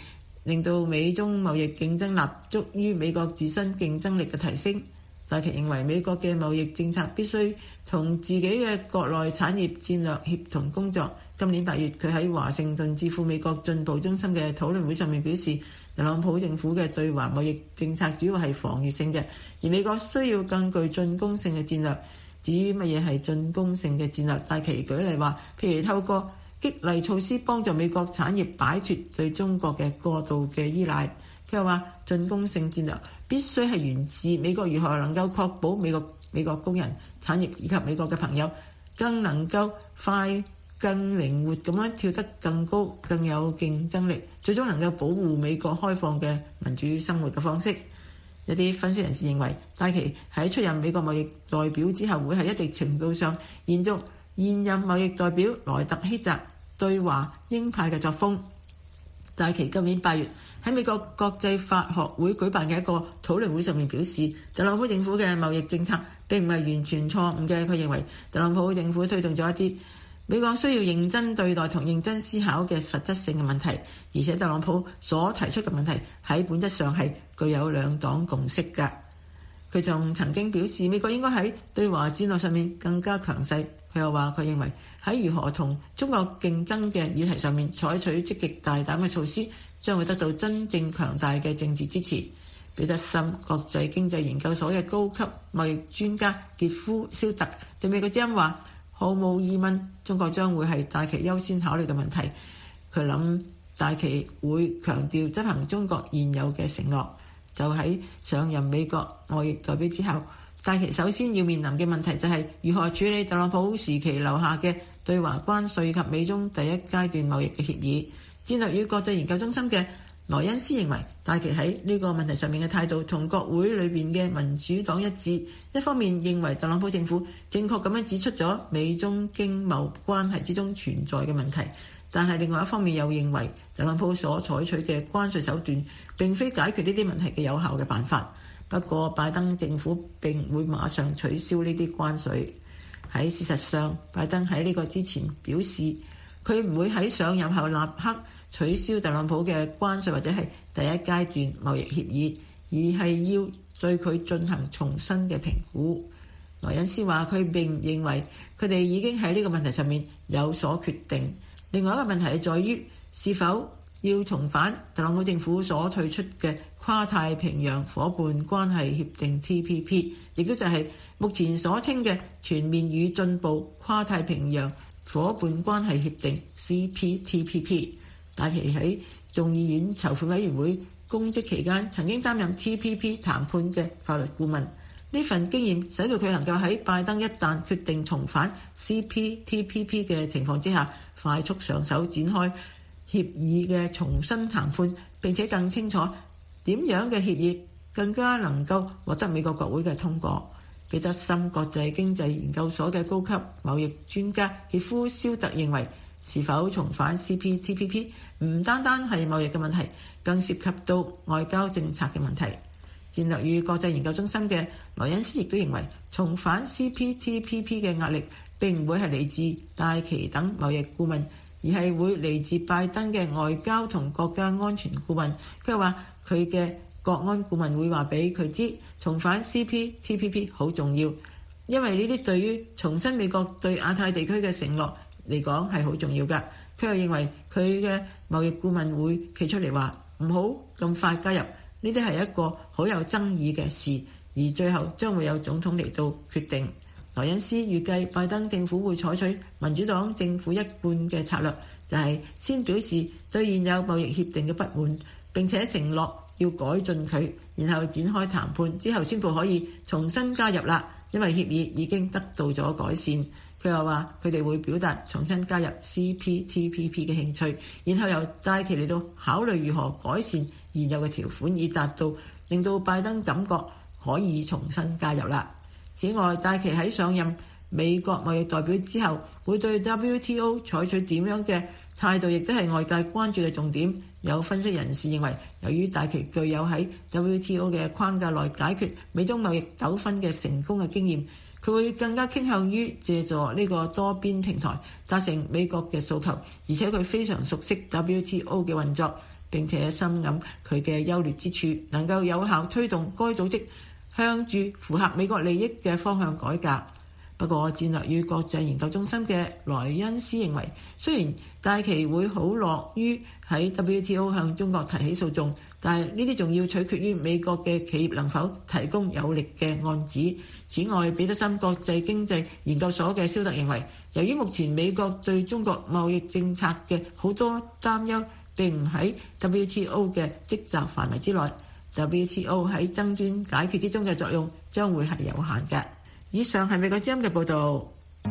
令到美中貿易競爭立足於美國自身競爭力嘅提升。戴琪認為美國嘅貿易政策必須同自己嘅國內產業戰略協同工作。今年八月，佢喺華盛頓智庫美國進步中心嘅討論會上面表示，特朗普政府嘅對華貿易政策主要係防禦性嘅，而美國需要更具進攻性嘅戰略。至於乜嘢係進攻性嘅戰略，戴琪舉例話，譬如透過激勵措施幫助美國產業擺脫對中國嘅過度嘅依賴。佢又話，進攻性戰略必須係源自美國如何能夠確保美國美國工人、產業以及美國嘅朋友更能夠快、更靈活咁樣跳得更高、更有競爭力，最終能夠保護美國開放嘅民主生活嘅方式。一啲分析人士認為，戴琪喺出任美國貿易代表之後，會喺一定程度上延續現任貿易代表萊特希澤對華鷹派嘅作風。戴琪今年八月喺美國國際法學會舉辦嘅一個討論會上面表示，特朗普政府嘅貿易政策並唔係完全錯誤嘅。佢認為特朗普政府推動咗一啲美國需要認真對待同認真思考嘅實質性嘅問題，而且特朗普所提出嘅問題喺本質上係具有兩黨共識嘅。佢仲曾經表示，美國應該喺對華戰略上面更加強勢。佢又話，佢認為喺如何同中國競爭嘅議題上面採取積極大膽嘅措施，將會得到真正強大嘅政治支持。彼得森國際經濟研究所嘅高級貿易專家傑夫肖特對美國之音話，毫無疑問，中國將會係戴琪優先考慮嘅問題。佢諗戴琪會強調執行中國現有嘅承諾。就喺上任美國貿易代表之後，戴琪首先要面臨嘅問題就係如何處理特朗普時期留下嘅對華關稅及美中第一階段貿易嘅協議。戰略與國際研究中心嘅萊恩斯認為，戴琪喺呢個問題上面嘅態度同國會裏邊嘅民主黨一致。一方面認為特朗普政府正確咁樣指出咗美中經貿關係之中存在嘅問題，但係另外一方面又認為特朗普所採取嘅關稅手段並非解決呢啲問題嘅有效嘅辦法。不過拜登政府並唔會馬上取消呢啲關稅。喺事實上，拜登喺呢個之前表示，佢唔會喺上任後立刻取消特朗普嘅關稅或者係第一階段貿易協議，而係要對佢進行重新嘅評估。萊恩斯話，佢並唔認為佢哋已經喺呢個問題上面有所決定。另外一個問題係在於是否要重返特朗普政府所退出嘅跨太平洋夥伴關係協定 T P P， 亦都就係目前所稱嘅全面與進步跨太平洋夥伴關係協定 C P T P P。 戴琪喺眾議院籌款委員會公職期間曾經擔任 T P P 談判嘅法律顧問，呢份經驗使到佢能夠喺拜登一旦決定重返 C P T P P 嘅情況之下，快速上手展開協議嘅重新談判，並且更清楚點樣嘅協議更加能夠獲得美國國會嘅通過。彼得森國際經濟研究所嘅高級貿易專家傑夫肖特認為，是否重返 C P T P P 唔單單係貿易嘅問題，更涉及到外交政策嘅問題。戰略與國際研究中心嘅萊恩斯亦都認為，重返 C P T P P 嘅壓力並唔會係嚟自戴琪等貿易顧問，而係會嚟自拜登嘅外交同國家安全顧問。佢話佢嘅國安顧問會話俾佢知，重返 C P T P P 好重要，因為呢啲對於重申美國對亞太地區嘅承諾嚟講係好重要㗎。佢又認為佢嘅貿易顧問會企出嚟話唔好咁快加入，呢啲係一個好有爭議嘅事，而最後將會有總統嚟到決定。萊恩斯預計拜登政府會採取民主黨政府一貫嘅策略，就係先表示對現有貿易協定嘅不滿，並且承諾要改進佢，然後展開談判，之後宣布可以重新加入啦，因為協議已經得到咗改善。佢又話佢哋會表達重新加入 C P T P P 嘅興趣，然後由戴琪嚟到考慮如何改善現有嘅條款，以達到令到拜登感覺可以重新加入啦。此外，戴琪喺上任美國貿易代表之後，會對 W T O 採取點樣嘅態度，亦都係外界關注嘅重點。有分析人士認為，由於戴琪具有喺 W T O 嘅框架內解決美中貿易糾紛嘅成功嘅經驗，佢會更加傾向於借助呢個多邊平台達成美國嘅訴求，而且佢非常熟悉 W T O 嘅運作， 並且深諳佢嘅優劣之處，能夠有效推動該組織向住符合美國利益嘅方向改革。不過，戰略與國際研究中心嘅萊恩斯認為，雖然戴琪會好樂於喺 W T O 向中國提起訴訟，但係呢啲仲要取決於美國嘅企業能否提供有力嘅案子。此外，彼得森國際經濟研究所嘅蕭特認為，由於目前美國對中國貿易政策嘅好多擔憂並唔喺 W T O 嘅職責範圍之內， W T O 喺爭端解決之中嘅作用將會係有限嘅。以上係美國之音嘅報導。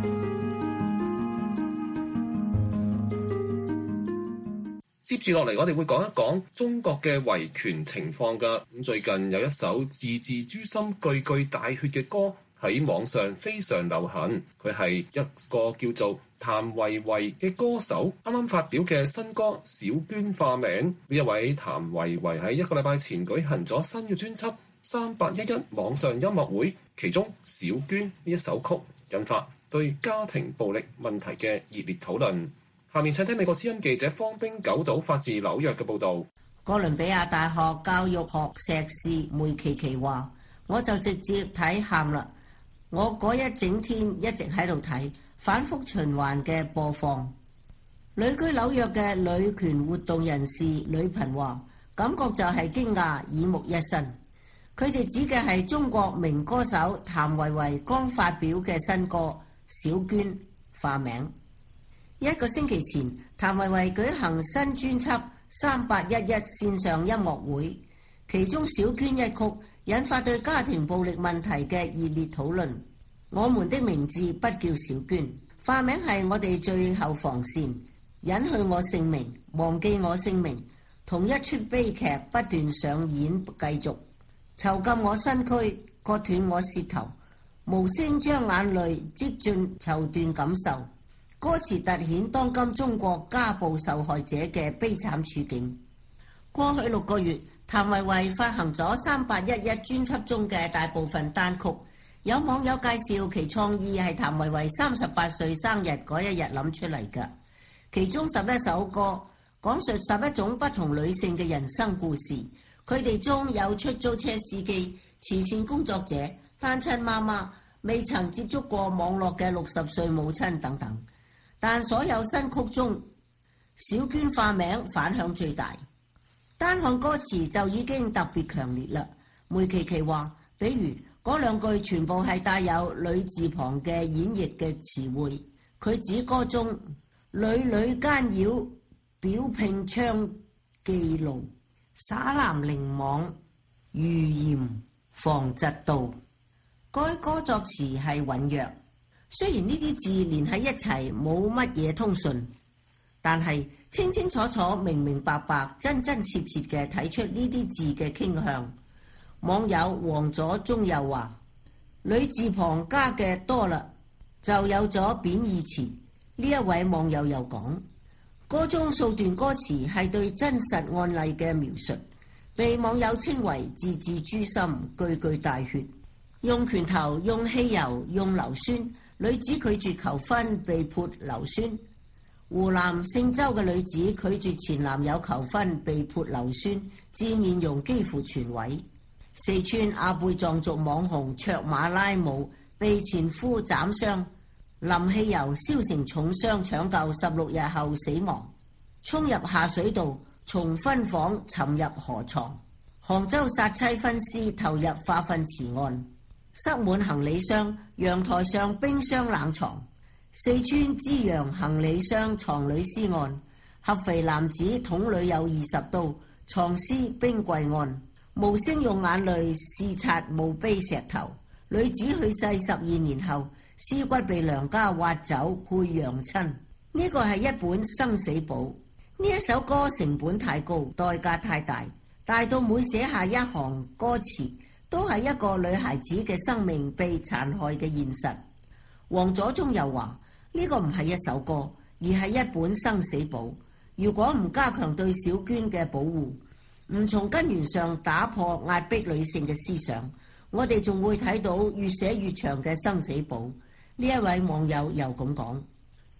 接住落嚟，我哋會講一講中國嘅維權情況㗎。咁最近有一首字字誅心、句句帶血嘅歌喺網上非常流行。佢係一個叫做譚維維嘅歌手啱啱發表嘅新歌《小娟化名》。呢一位譚維維喺一個禮拜前舉行咗新嘅專輯《三八一一網上音樂會》，其中《小娟》呢一首曲引發對家庭暴力問題嘅熱烈討論。下面請聽美國之音記者方冰九島發自紐約嘅報導。 哥倫比亞大學教育學碩士梅琪琪話：我就直接睇喊啦！我嗰一整天一直喺度睇，反覆循環嘅播放。旅居紐約嘅女權活動人士呂頻話：感覺就係驚訝，耳目一新。佢哋指嘅係中國名歌手譚維維剛發表嘅新歌《小娟化名》。一個星期前，譚維維舉行新專輯《三八一一》線上音樂會，其中《小娟》一曲引發對家庭暴力問題嘅熱烈討論。我們的名字不叫小娟，化名係我哋最後防線，隱去我姓名，忘記我姓名，同一出悲劇不斷上演繼續，囚禁我身軀，割斷我舌頭，無聲將眼淚積進綢緞感受。歌詞突顯當今中國家暴受害者嘅悲慘處境。過去六個月，譚維維發行咗三八一一專輯中嘅大部分單曲。有網友介紹其創意係譚維維三十八歲生日嗰一日諗出嚟㗎。其中十一首歌講述十一種不同女性嘅人生故事，佢哋中有出租車司機、慈善工作者、單親媽媽、未曾接觸過網絡嘅六十歲母親等等。但所有新曲中，小娟化名反響最大。單看歌詞就已經特別強烈啦。梅琪琪話，比如嗰兩句全部係帶有女字旁嘅演繹嘅詞彙。佢指歌中屢屢奸擾、表聘娼妓奴、耍男凌網、預言防嫉妒。該歌作詞係韻約。雖然呢啲字連喺一齊冇乜嘢通順，但係清清楚楚、明明白白、真真切切嘅睇出呢啲字嘅傾向。網友黃左中又話：女字旁加嘅多啦，就有咗貶義詞。呢一位網友又講，歌中數段歌詞係對真實案例嘅描述，被網友稱為字字誅心、句句帶血。用拳頭、用汽油、用硫酸。女子拒絕求婚被潑硫酸。湖南姓周嘅女子拒絕前男友求婚被潑硫酸，致面容幾乎全毀。四川阿貝藏族網紅卓馬拉姆被前夫斬傷，淋汽油燒成重傷搶救，十六日後死亡。衝入下水道，從婚房沉入河床。杭州殺妻分屍投入化糞池案。塞滿行李箱，陽台上冰箱冷藏。四川資陽行李箱藏女屍案，合肥男子捅女友二十刀，藏屍冰櫃案。無聲用眼淚視察墓碑石頭。女子去世十二年後，屍骨被娘家挖走配養親。呢個係一本生死簿。呢一首歌成本太高，代價太大，大到每寫下一行歌詞，都係一個女孩子嘅生命被殘害嘅現實。黃左中又話：呢個唔係一首歌，而係一本生死簿。如果唔加強對小娟嘅保護，唔從根源上打破壓迫女性嘅思想，我哋仲會睇到越寫越長嘅生死簿。呢一位網友又咁講。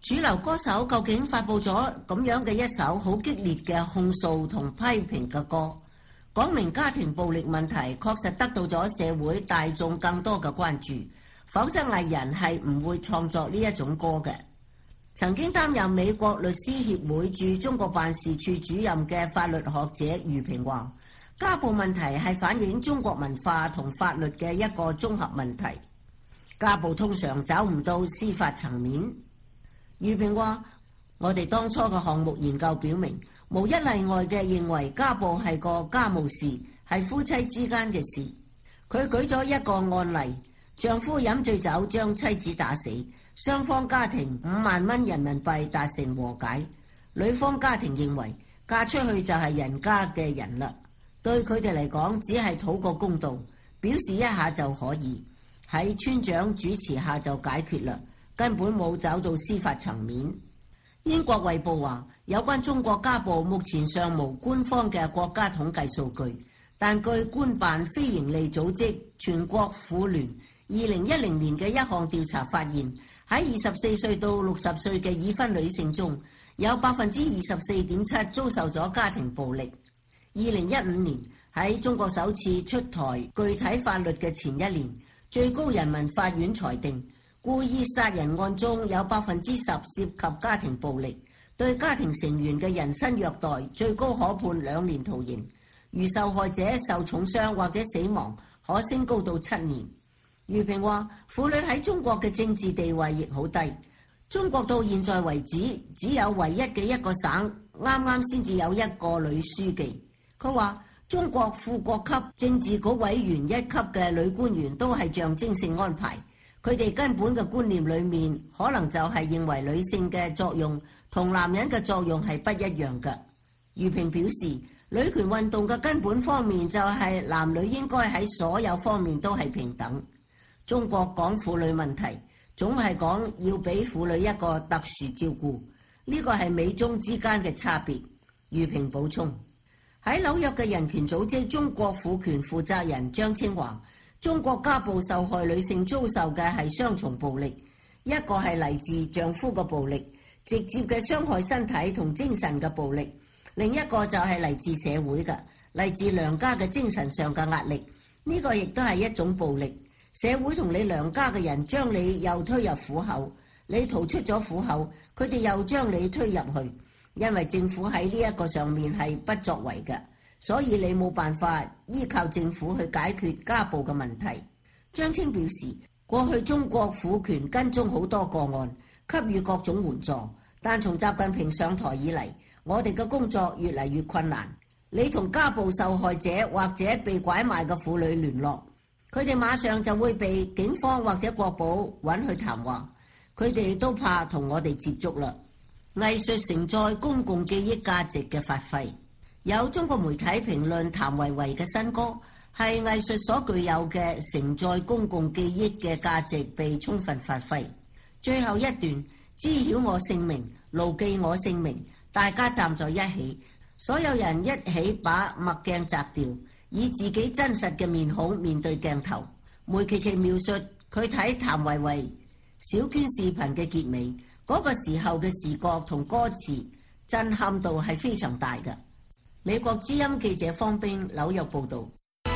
主流歌手究竟發佈咗咁樣嘅一首好激烈嘅控訴同批評嘅歌，講明家庭暴力問題確實得到咗社會大眾更多嘅關注，否則藝人係唔會創作呢一種歌嘅。曾經擔任美國律師協會駐中國辦事處主任嘅法律學者余平話，家暴問題係反映中國文化同法律嘅一個綜合問題，家暴通常走唔到司法層面。余平話，我哋當初嘅項目研究表明，無一例外嘅認為家暴係個家務事，係夫妻之間嘅事。佢舉咗一個案例，丈夫飲醉酒將妻子打死，雙方家庭五萬蚊人民幣達成和解。女方家庭認為嫁出去就係人家嘅人啦，對佢哋嚟講只係討個公道，表示一下就可以，喺村長主持下就解決啦，根本冇走到司法層面。英國衛報話，有關中國家暴目前尚無官方嘅國家統計數據，但據官辦非營利組織全國婦聯二零一零年嘅一項調查發現，喺二十四歲到六十歲嘅已婚女性中，有百分之二十四點七遭受咗家庭暴力。二零一五年喺中國首次出台具體法律嘅前一年，最高人民法院裁定，故意殺人案中有百分之十涉及家庭暴力，對家庭成員嘅人身虐待，最高可判兩年徒刑；如受害者受重傷或者死亡，可升高到七年。余平話，婦女喺中國嘅政治地位亦好低，中國到現在為止只有唯一嘅一個省啱啱先至有一個女書記。佢話，中國副國級政治局委員一級嘅女官員都係象徵性安排，佢哋根本嘅觀念裏面可能就係認為女性嘅作用同男人嘅作用係不一樣嘅。余平表示，女權運動嘅根本方面就係男女應該喺所有方面都係平等。中國講婦女問題，總係講要俾婦女一個特殊照顧，呢個係美中之間嘅差別。余平補充，喺紐約嘅人權組織中國婦權負責人張清華，中國家暴受害女性遭受嘅係雙重暴力，一個係嚟自丈夫嘅暴力，直接嘅傷害身體同精神嘅暴力；另一個就係嚟自社會嘅，嚟自娘家嘅精神上嘅壓力。呢個亦都係一種暴力。社會同你娘家嘅人將你又推入虎口，你逃出咗虎口，佢哋又將你推入去，因為政府喺呢一個上面係不作為嘅，所以你冇辦法依靠政府去解決家暴嘅問題。張青表示，過去中國婦權跟蹤好多個案，給予各種援助，但從習近平上台以嚟，我哋嘅工作越嚟越困難。你同家暴受害者或者被拐賣嘅婦女聯絡，佢哋馬上就會被警方或者國保揾去談話，佢哋都怕同我哋接觸啦。藝術承載公共記憶價值嘅發揮，有中國媒體評論譚維維嘅新歌係藝術所具有嘅承載公共記憶嘅價值被充分發揮。最後一段，知曉我姓名，牢記我姓名，大家站在一起，所有人一起把墨鏡摘掉，以自己真實嘅面孔面對鏡頭。梅琪琪描述佢睇譚維維小娟視頻嘅結尾，嗰個時候嘅視覺同歌詞震撼度係非常大嘅。美國之音記者方冰紐約報導。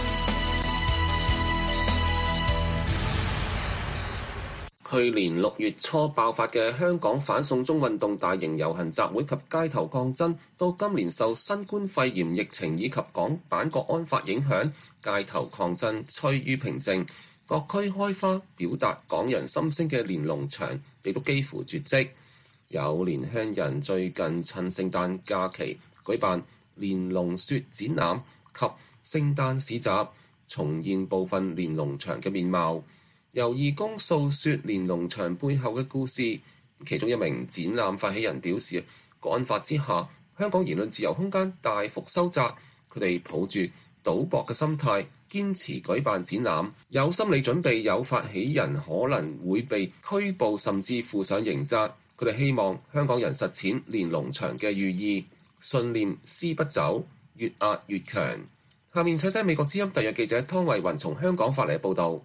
去年六月初爆發嘅香港反送中運動大型遊行集會及街頭抗爭，到今年受新冠肺炎疫情以及港版國安法影響，街頭抗爭趨於平靜，各區開花表達港人心聲嘅連儂牆亦都幾乎絕跡。有年輕人最近趁聖誕假期舉辦連儂雪展覽及聖誕市集，重現部分連儂牆嘅面貌。由義工訴說連儂牆背後嘅故事，其中一名展覽發起人表示，國安法之下，香港言論自由空間大幅收窄，佢哋抱住賭博嘅心態，堅持舉辦展覽，有心理準備，有發起人可能會被拘捕甚至負上刑責。佢哋希望香港人實踐連儂牆嘅寓意，信念撕不走，越壓越強。下面請聽美國之音特約記者湯慧雲從香港發嚟嘅報導。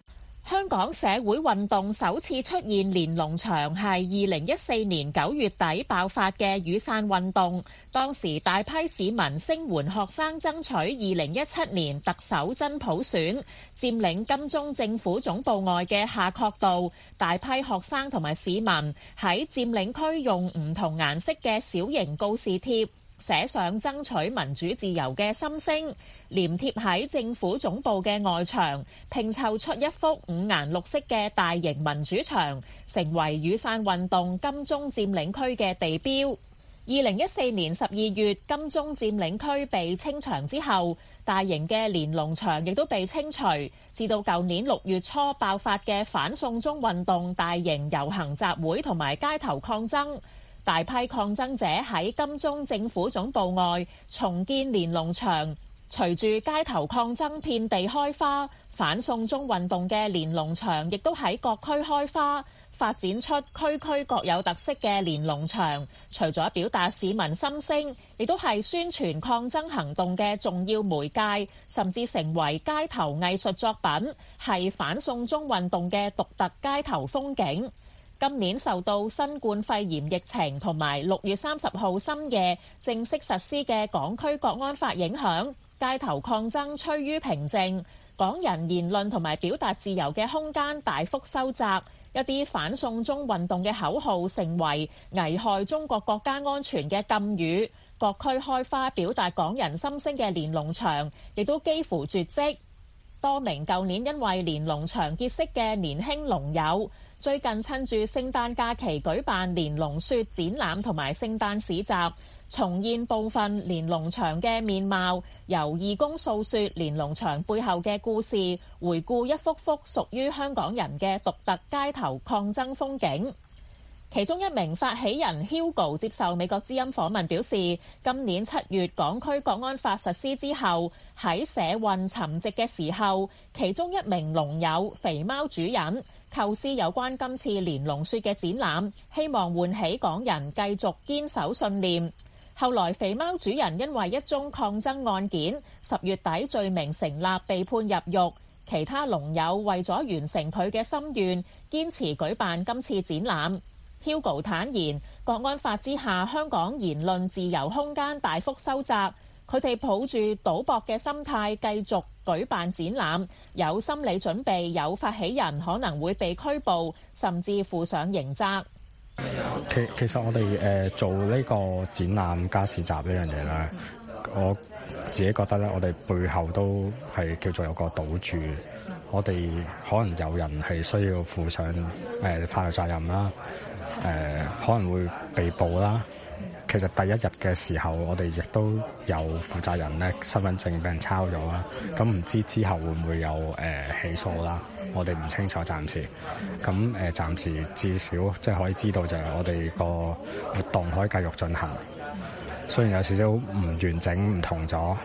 香港社會運動首次出現連儂牆係二零一四年九月底爆發嘅雨傘運動，當時大批市民聲援學生爭取二零一七年特首真普選，佔領金鐘政府總部外嘅夏慤道，大批學生同埋市民喺佔領區用唔同顏色嘅小型告示貼寫上爭取民主自由嘅心聲，黏貼喺政府總部嘅外牆，拼湊出一幅五顏六色嘅大型民主牆，成為雨傘運動金鐘佔領區嘅地標。二零一四年十二月，金鐘佔領區被清場之後，大型嘅連儂牆亦都被清除，至到舊年六月初爆發嘅反送中運動大型遊行集會同埋街頭抗爭。大批抗爭者喺金鐘政府總部外重建連儂牆，隨住街頭抗爭遍地開花，反送中運動嘅連儂牆亦都喺各區開花，發展出區區各有特色嘅連儂牆。除咗表達市民心聲，亦都係宣傳抗爭行動嘅重要媒介，甚至成為街頭藝術作品，係反送中運動嘅獨特街頭風景。今年受到新冠肺炎疫情同埋六月三十號深夜正式實施嘅港區國安法影響，街頭抗爭趨於平靜，港人言論同埋表達自由嘅空間大幅收窄，一啲反送中運動嘅口號成為危害中國國家安全嘅禁語，各區開花表達港人心聲嘅連儂牆亦都幾乎絕跡。多名舊年因為連儂牆結識嘅年輕龍友，最近趁住聖誕假期舉辦連儂雪展覽同埋聖誕市集，重現部分連儂牆嘅面貌，由義工訴說連儂牆背後嘅故事，回顧一幅幅屬於香港人嘅獨特街頭抗爭風景。其中一名發起人 Hugo 接受美國之音訪問表示，今年七月港區國安法實施之後，喺社運沉寂嘅時候，其中一名龍友肥貓主人構思有關今次連儂雪嘅展覽，希望喚起港人繼續堅守信念。後來肥貓主人因為一宗抗爭案件，十月底罪名成立被判入獄，其他龍友為咗完成佢嘅心願，堅持舉辦今次展覽。Hugo 坦言，國安法之下，香港言論自由空間大幅收窄，佢哋抱住賭博嘅心態繼續舉辦展覽，有心理準備，有發起人可能會被拘捕，甚至負上刑責。 其其實我哋誒、呃、做呢個展覽加市集呢樣嘢咧，我自己覺得咧，我哋背後都係叫做有個賭注，我哋可能有人係需要負上誒、呃、法律責任啦。誒、呃、可能會被捕啦。其實第一日嘅時候，我哋亦都有負責人咧身份證俾人抄咗啦。咁唔知之後會唔會有誒、呃、起訴啦？我哋唔清楚，暫時。咁誒、呃、暫時至少即係可以知道就係我哋個活動可以繼續進行。雖然有少少唔完整、唔同咗。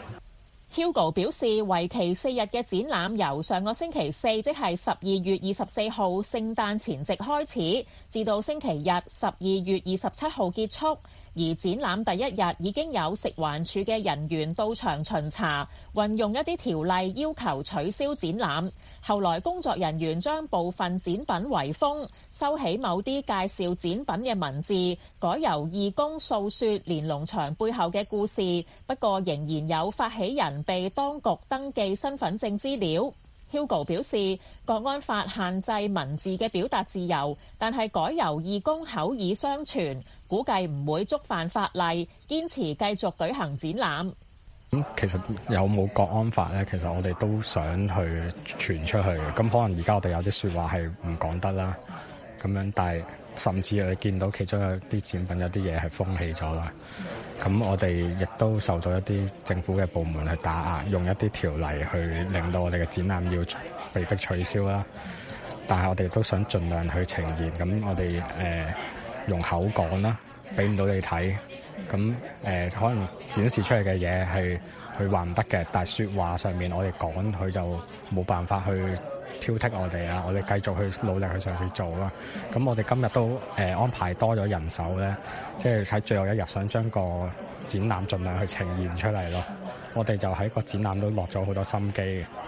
Hugo 表示，為期四日嘅展覽由上個星期四，即係十二月二十四號聖誕前夕開始，至到星期日十二月二十七號結束。而展覽第一日已經有食環署嘅人員到場巡查，運用一啲條例要求取消展覽。後來工作人員將部分展品圍封，收起某啲介紹展品嘅文字，改由義工訴說連儂牆背後嘅故事。不過仍然有發起人被當局登記身份證資料。Hugo 表示，國安法限制文字嘅表達自由，但係改由義工口耳相傳，估計唔會觸犯法例，堅持繼續舉行展覽。 咁其實有冇國安法咧？其實我哋都想去傳出去。咁可能而家我哋有啲説話係唔講得啦，咁樣，但係甚至你見到其中有啲展品有啲嘢係封起咗啦。咁我哋亦都受到一啲政府嘅部門去打壓，用一啲條例去令到我哋嘅展覽要被迫取消啦。但係我哋都想盡量去呈現，咁我哋誒、呃、用口講啦，俾唔到你睇。咁誒、呃、可能展示出嚟嘅嘢係佢話唔得嘅，但係説話上面我哋講，佢就冇辦法去挑剔我哋啊！我哋繼續去努力去嘗試做啦。咁我哋今日都誒、呃、安排多咗人手咧，即係喺最後一日想將個展覽盡量去呈現出嚟咯。我哋就喺個展覽都落咗好多心機嘅。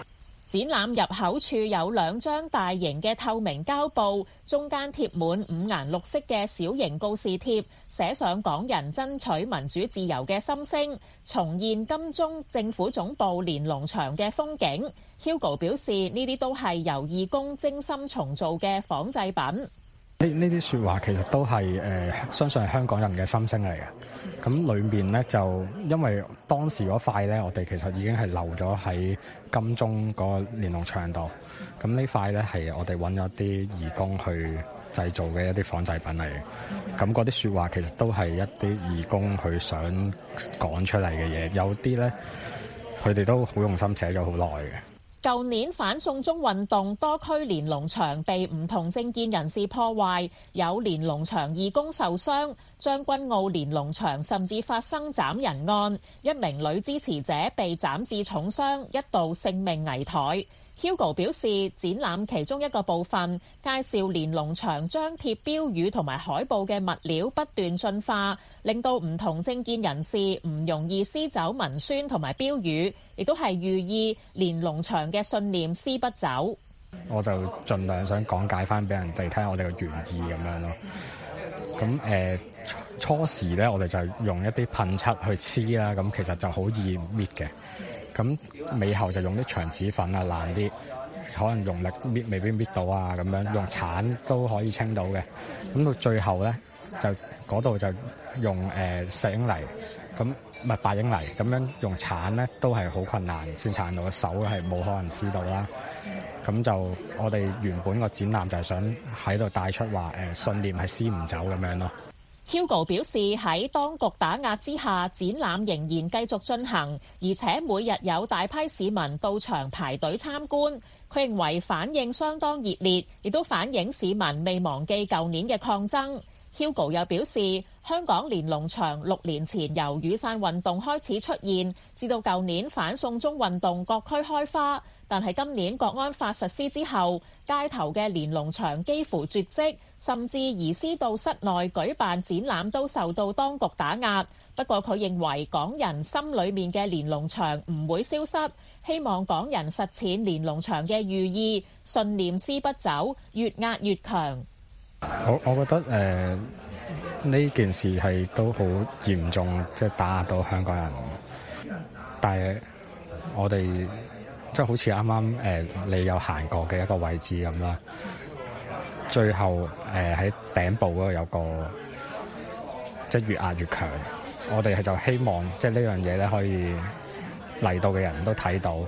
展覽入口處有兩張大型嘅透明膠布，中間貼滿五顏六色嘅小型告示貼，寫上港人爭取民主自由嘅心聲，重現金鐘政府總部連儂牆嘅風景。Hugo 表示，呢啲都係由義工精心重做嘅仿製品。 呢呢啲説話其實都係誒、呃，相信係香港人嘅心聲嚟嘅。咁裏面咧就因為當時嗰塊咧，我哋其實已經係留咗喺金鐘個連儂牆度。咁呢塊咧係我哋揾咗啲義工去製造嘅一啲仿製品嚟嘅。咁嗰啲説話其實都係一啲義工佢想講出嚟嘅嘢。有啲咧，佢哋都好用心寫咗好耐嘅。 舊年反送中運動多區連儂牆被唔同政見人士破壞，有連儂牆義工受傷，將軍澳連儂牆甚至發生斬人案，一名女支持者被斬至重傷，一度性命危殆。Hugo 表示，展覽其中一個部分介紹連儂牆張貼標語同埋海報嘅物料不斷進化，令到唔同政見人士唔容易撕走文宣同埋標語，亦都係寓意連儂牆嘅信念撕不走。 我就盡量想講解翻俾人哋聽我哋嘅原意咁樣咯。咁誒、呃、初時咧，我哋就用一啲噴漆去黐啦，咁其實就好易搣嘅。咁尾後就用啲牆紙粉啊，爛啲，可能用力搣未必搣到啊，咁樣用鏟都可以清到嘅。咁到最後咧，就嗰度就用誒、呃、石英泥，咁唔係白英泥，咁樣用鏟咧都係好困難先鏟到，手係冇可能撕到啦。咁就我哋原本個展覽就係想喺度帶出話誒、呃、信念係撕唔走咁樣咯。 Hugo 表示，喺當局打壓之下，展覽仍然繼續進行，而且每日有大批市民到場排隊參觀。佢認為反應相當熱烈，亦都反映市民未忘記舊年嘅抗爭。Hugo 又表示，香港連儂牆六年前由雨傘運動開始出現，至到舊年反送中運動各區開花，但係今年國安法實施之後，街頭嘅連儂牆幾乎絕跡，甚至移師到室內舉辦展覽都受到當局打壓。不過佢認為港人心裏面嘅連儂牆唔會消失，希望港人實踐連儂牆嘅寓意，信念撕不走，越壓越強。 我我覺得誒呢、呃、件事係都好嚴重，即係打壓到香港人。但係我哋即係好似啱啱誒你有行過嘅一個位置咁啦，最後誒喺頂部嗰度有個即係越壓越強。我哋係就希望即係呢樣嘢咧可以嚟到嘅人都睇到，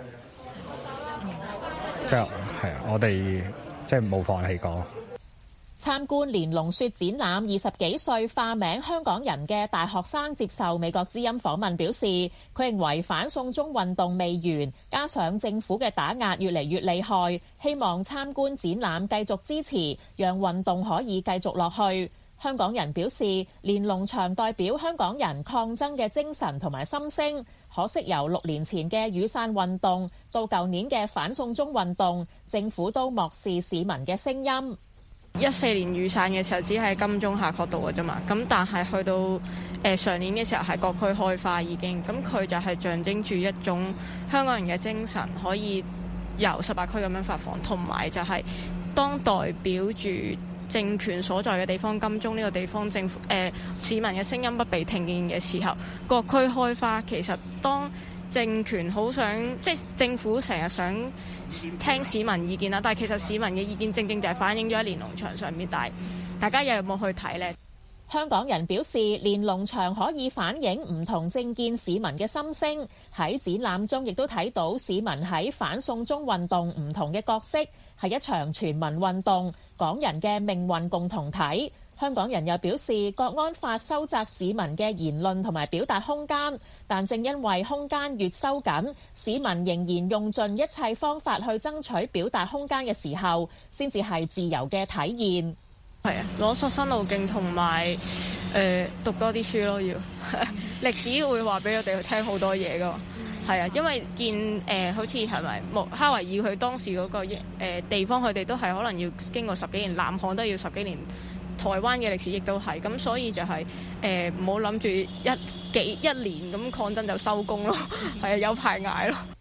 即係係啊，我哋即係冇放棄過。 參觀連儂雪展覽，二十幾歲化名香港人嘅大學生接受美國之音訪問表示，佢認為反送中運動未完，加上政府嘅打壓越嚟越厲害，希望參觀展覽繼續支持，讓運動可以繼續落去。香港人表示，連儂牆代表香港人抗爭嘅精神同埋心聲，可惜由六年前嘅雨傘運動到舊年嘅反送中運動，政府都漠視市民嘅聲音。 一四年雨傘嘅時候只係金鐘夏慤道嘅啫嘛，咁但係去到誒、呃、上年嘅時候係各區開花已經，咁佢就係象徵住一種香港人嘅精神，可以由十八區咁樣發放，同埋就係當代表住政權所在嘅地方金鐘呢個地方政府誒、呃、市民嘅聲音不被聽見嘅時候，各區開花，其實當政權好想，即係政府成日想聽市民意見啦，但係其實市民嘅意見正正就係反映咗喺連儂牆上面，但係大家又有冇去睇呢？ 香港人表示，連儂牆可以反映唔同政見市民嘅心聲，喺展覽中亦都睇到市民喺反送中運動唔同嘅角色，係一場全民運動，港人嘅命運共同體。香港人又表示，國安法收窄市民嘅言論同埋表達空間，但正因為空間越收緊，市民仍然用盡一切方法去爭取表達空間嘅時候，先至係自由嘅體現。 係啊，攞索新路徑同埋誒讀多啲書咯，要歷史會話俾我哋去聽好多嘢噶。係啊，因為見誒、呃、好似係咪穆哈維爾佢當時嗰、那個、呃、地方，佢哋都係可能要經過十幾年，南韓都要十幾年。台灣嘅歷史亦都係咁，所以就係誒唔好諗住一幾一年咁抗爭就收工咯，係啊，有排捱咯。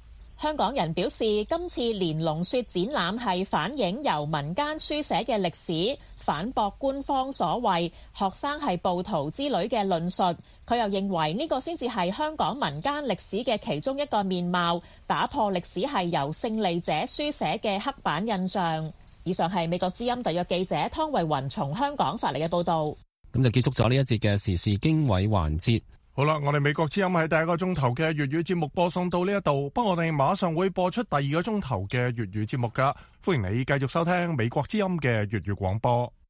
香港人表示，今次連儂説展覽係反映由民間書寫嘅歷史，反駁官方所謂學生係暴徒之類嘅論述。佢又認為呢個先至係香港民間歷史嘅其中一個面貌，打破歷史係由勝利者書寫嘅刻板印象。以上係美國之音特約記者湯慧雲從香港發嚟嘅報導。 咁就結束咗呢一節嘅時事經緯環節。 好啦，我哋美國之音喺第一個鐘頭嘅粵語節目播送到呢一度，不過我哋馬上會播出第二個鐘頭嘅粵語節目噶，歡迎你繼續收聽美國之音嘅粵語廣播。